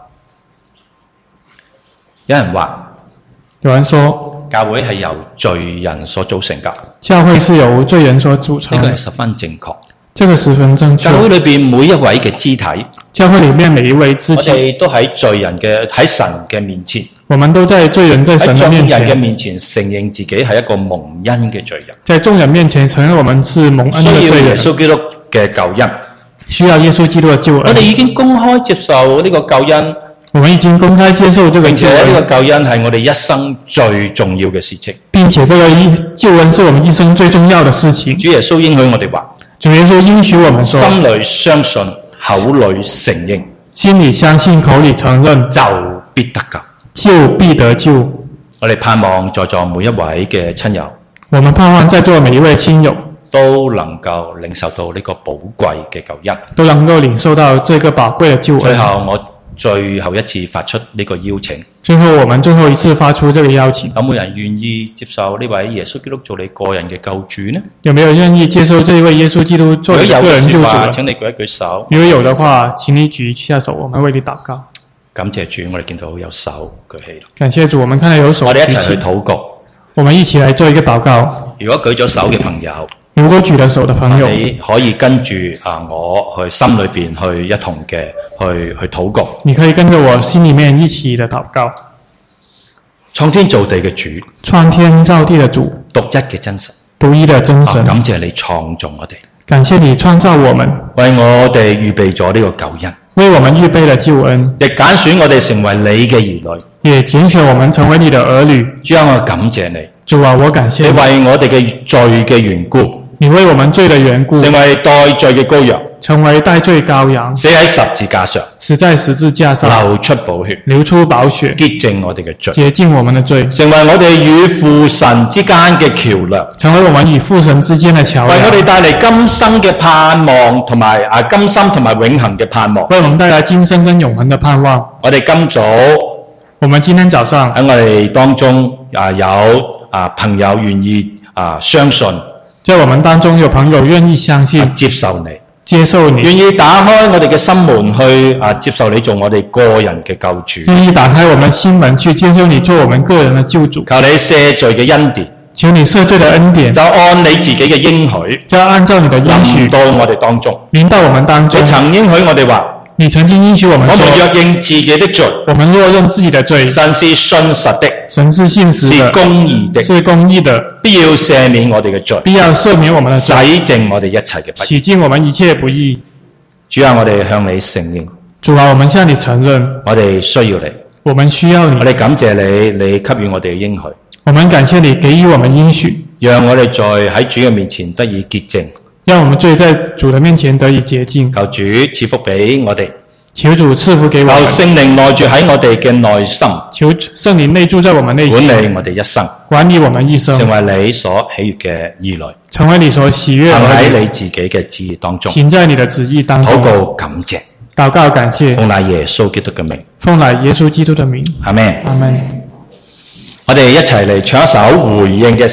有人話， 有人說， 教會係由罪人所組成㗎。 教會是由罪人所組成。 呢個係十分正確。 這個十分正確。 教會裏邊每一位嘅肢體， 教會裏面每一位肢體， 我哋都喺罪人嘅喺神嘅面前， 我們都在罪人在神的面前， 喺眾人嘅面前承認自己係一個蒙恩嘅罪人， 在眾人面前承認我們是蒙恩的罪人， 需要耶穌基督嘅救恩， 需要耶穌基督的救恩。 我哋已經公開接受呢個救恩， 我們已經公開接受這個救恩， 並且呢個救恩係我哋一生最重要嘅事情， 並且這個救恩是我們一生最重要的事情。 主耶穌應許我哋話。 主耶穌應許我們說， 心裏相信，口裏承認， 心裏相信，口裏承認， 就必得救， 就必得救。 我哋盼望在座每一位嘅親友， 我們盼望在座每一位親友都能夠領受到呢個寶貴嘅救恩， 都能夠領受到這個寶貴的救恩。 最後我最後一次發出呢個邀請， 最後我們最後一次發出這個邀請。 有冇人願意接受呢位耶穌基督做你個人嘅救主呢？ 有沒有願意接受這一位耶穌基督做你個人救主？ 請你舉一舉手。 如果有的話，請你舉一下手，我們為你禱告。 感謝主，我哋見到有手舉起。 感謝主，我們看到有手舉起。 我哋一齊去禱告。 我們一起來做一個禱告。 如果舉咗手嘅朋友， 如果舉了手的朋友， 你可以跟住我去心裏邊去一同嘅去禱告。 你可以跟着我心裏面一起的禱告。 創天造地嘅主， 創天造地的主， 獨一嘅真神， 獨一的真神。 感謝你創造我哋， 感謝你創造我們， 為我哋預備咗呢個救恩， 為我們預備了救恩， 亦揀選我哋成為你嘅兒女， 也揀選我們成為你的兒女。 主啊，我感謝你， 主啊，我感謝你， 你為我哋嘅罪嘅緣故， 你為我們罪的緣故， 成為代罪嘅羔羊， 成為代罪羔羊， 死喺十字架上， 死在十字架上， 流出寶血， 流出寶血， 潔淨我哋嘅罪， 潔淨我們的罪， 成為我哋與父神之間嘅橋樑， 成為我們與父神之間的橋樑， 為我哋帶嚟今生嘅盼望同埋今生同埋永恆嘅盼望， 為我們帶來今生跟永恆的盼望。 我哋今早， 我們今天早上喺我哋當中有朋友願意相信， 在我們當中有朋友願意相信， 接受你， 接受你， 願意打開我哋嘅心門去接受你做我哋個人嘅救主， 願意打開我們心門去接受你做我們個人的救主。 求你赦罪嘅恩典， 求你赦罪的恩典， 就按你自己嘅應許， 就按照你的應許臨到我哋當中， 臨到我們當中。 你曾應許我哋話， 你曾經應許我們說， 我們若認自己的罪， 我們若認自己的罪， 神是信實的， 神是信實的， 是公義的， 是公義的， 必要赦免我哋嘅罪， 必要赦免我們的罪， 洗淨我哋一切嘅不義， 洗淨我們一切不義。 主啊，我哋向你承認， 主啊，我們向你承認， 我哋需要你， 我們需要你， 我哋感謝你，你給予我哋嘅應許， 我們感謝你給予我們應許， 讓我哋喺主嘅面前得以潔淨， 讓我們罪在主的面前得以潔淨。 求主賜福俾我哋， 求主賜福給我們， 求聖靈內住喺我哋嘅內心， 求聖靈內住在我們內心， 管理我哋一生， 管理我們一生， 成為你所喜悅嘅兒女， 成為你所喜悅行的兒女， 喺你自己嘅旨意當中， 行在你的旨意當中， 禱告感謝， 禱告感謝， 奉賴耶穌基督嘅名， 奉賴耶穌基督的名， 阿們。 阿們。 我哋一齊嚟唱一首回應嘅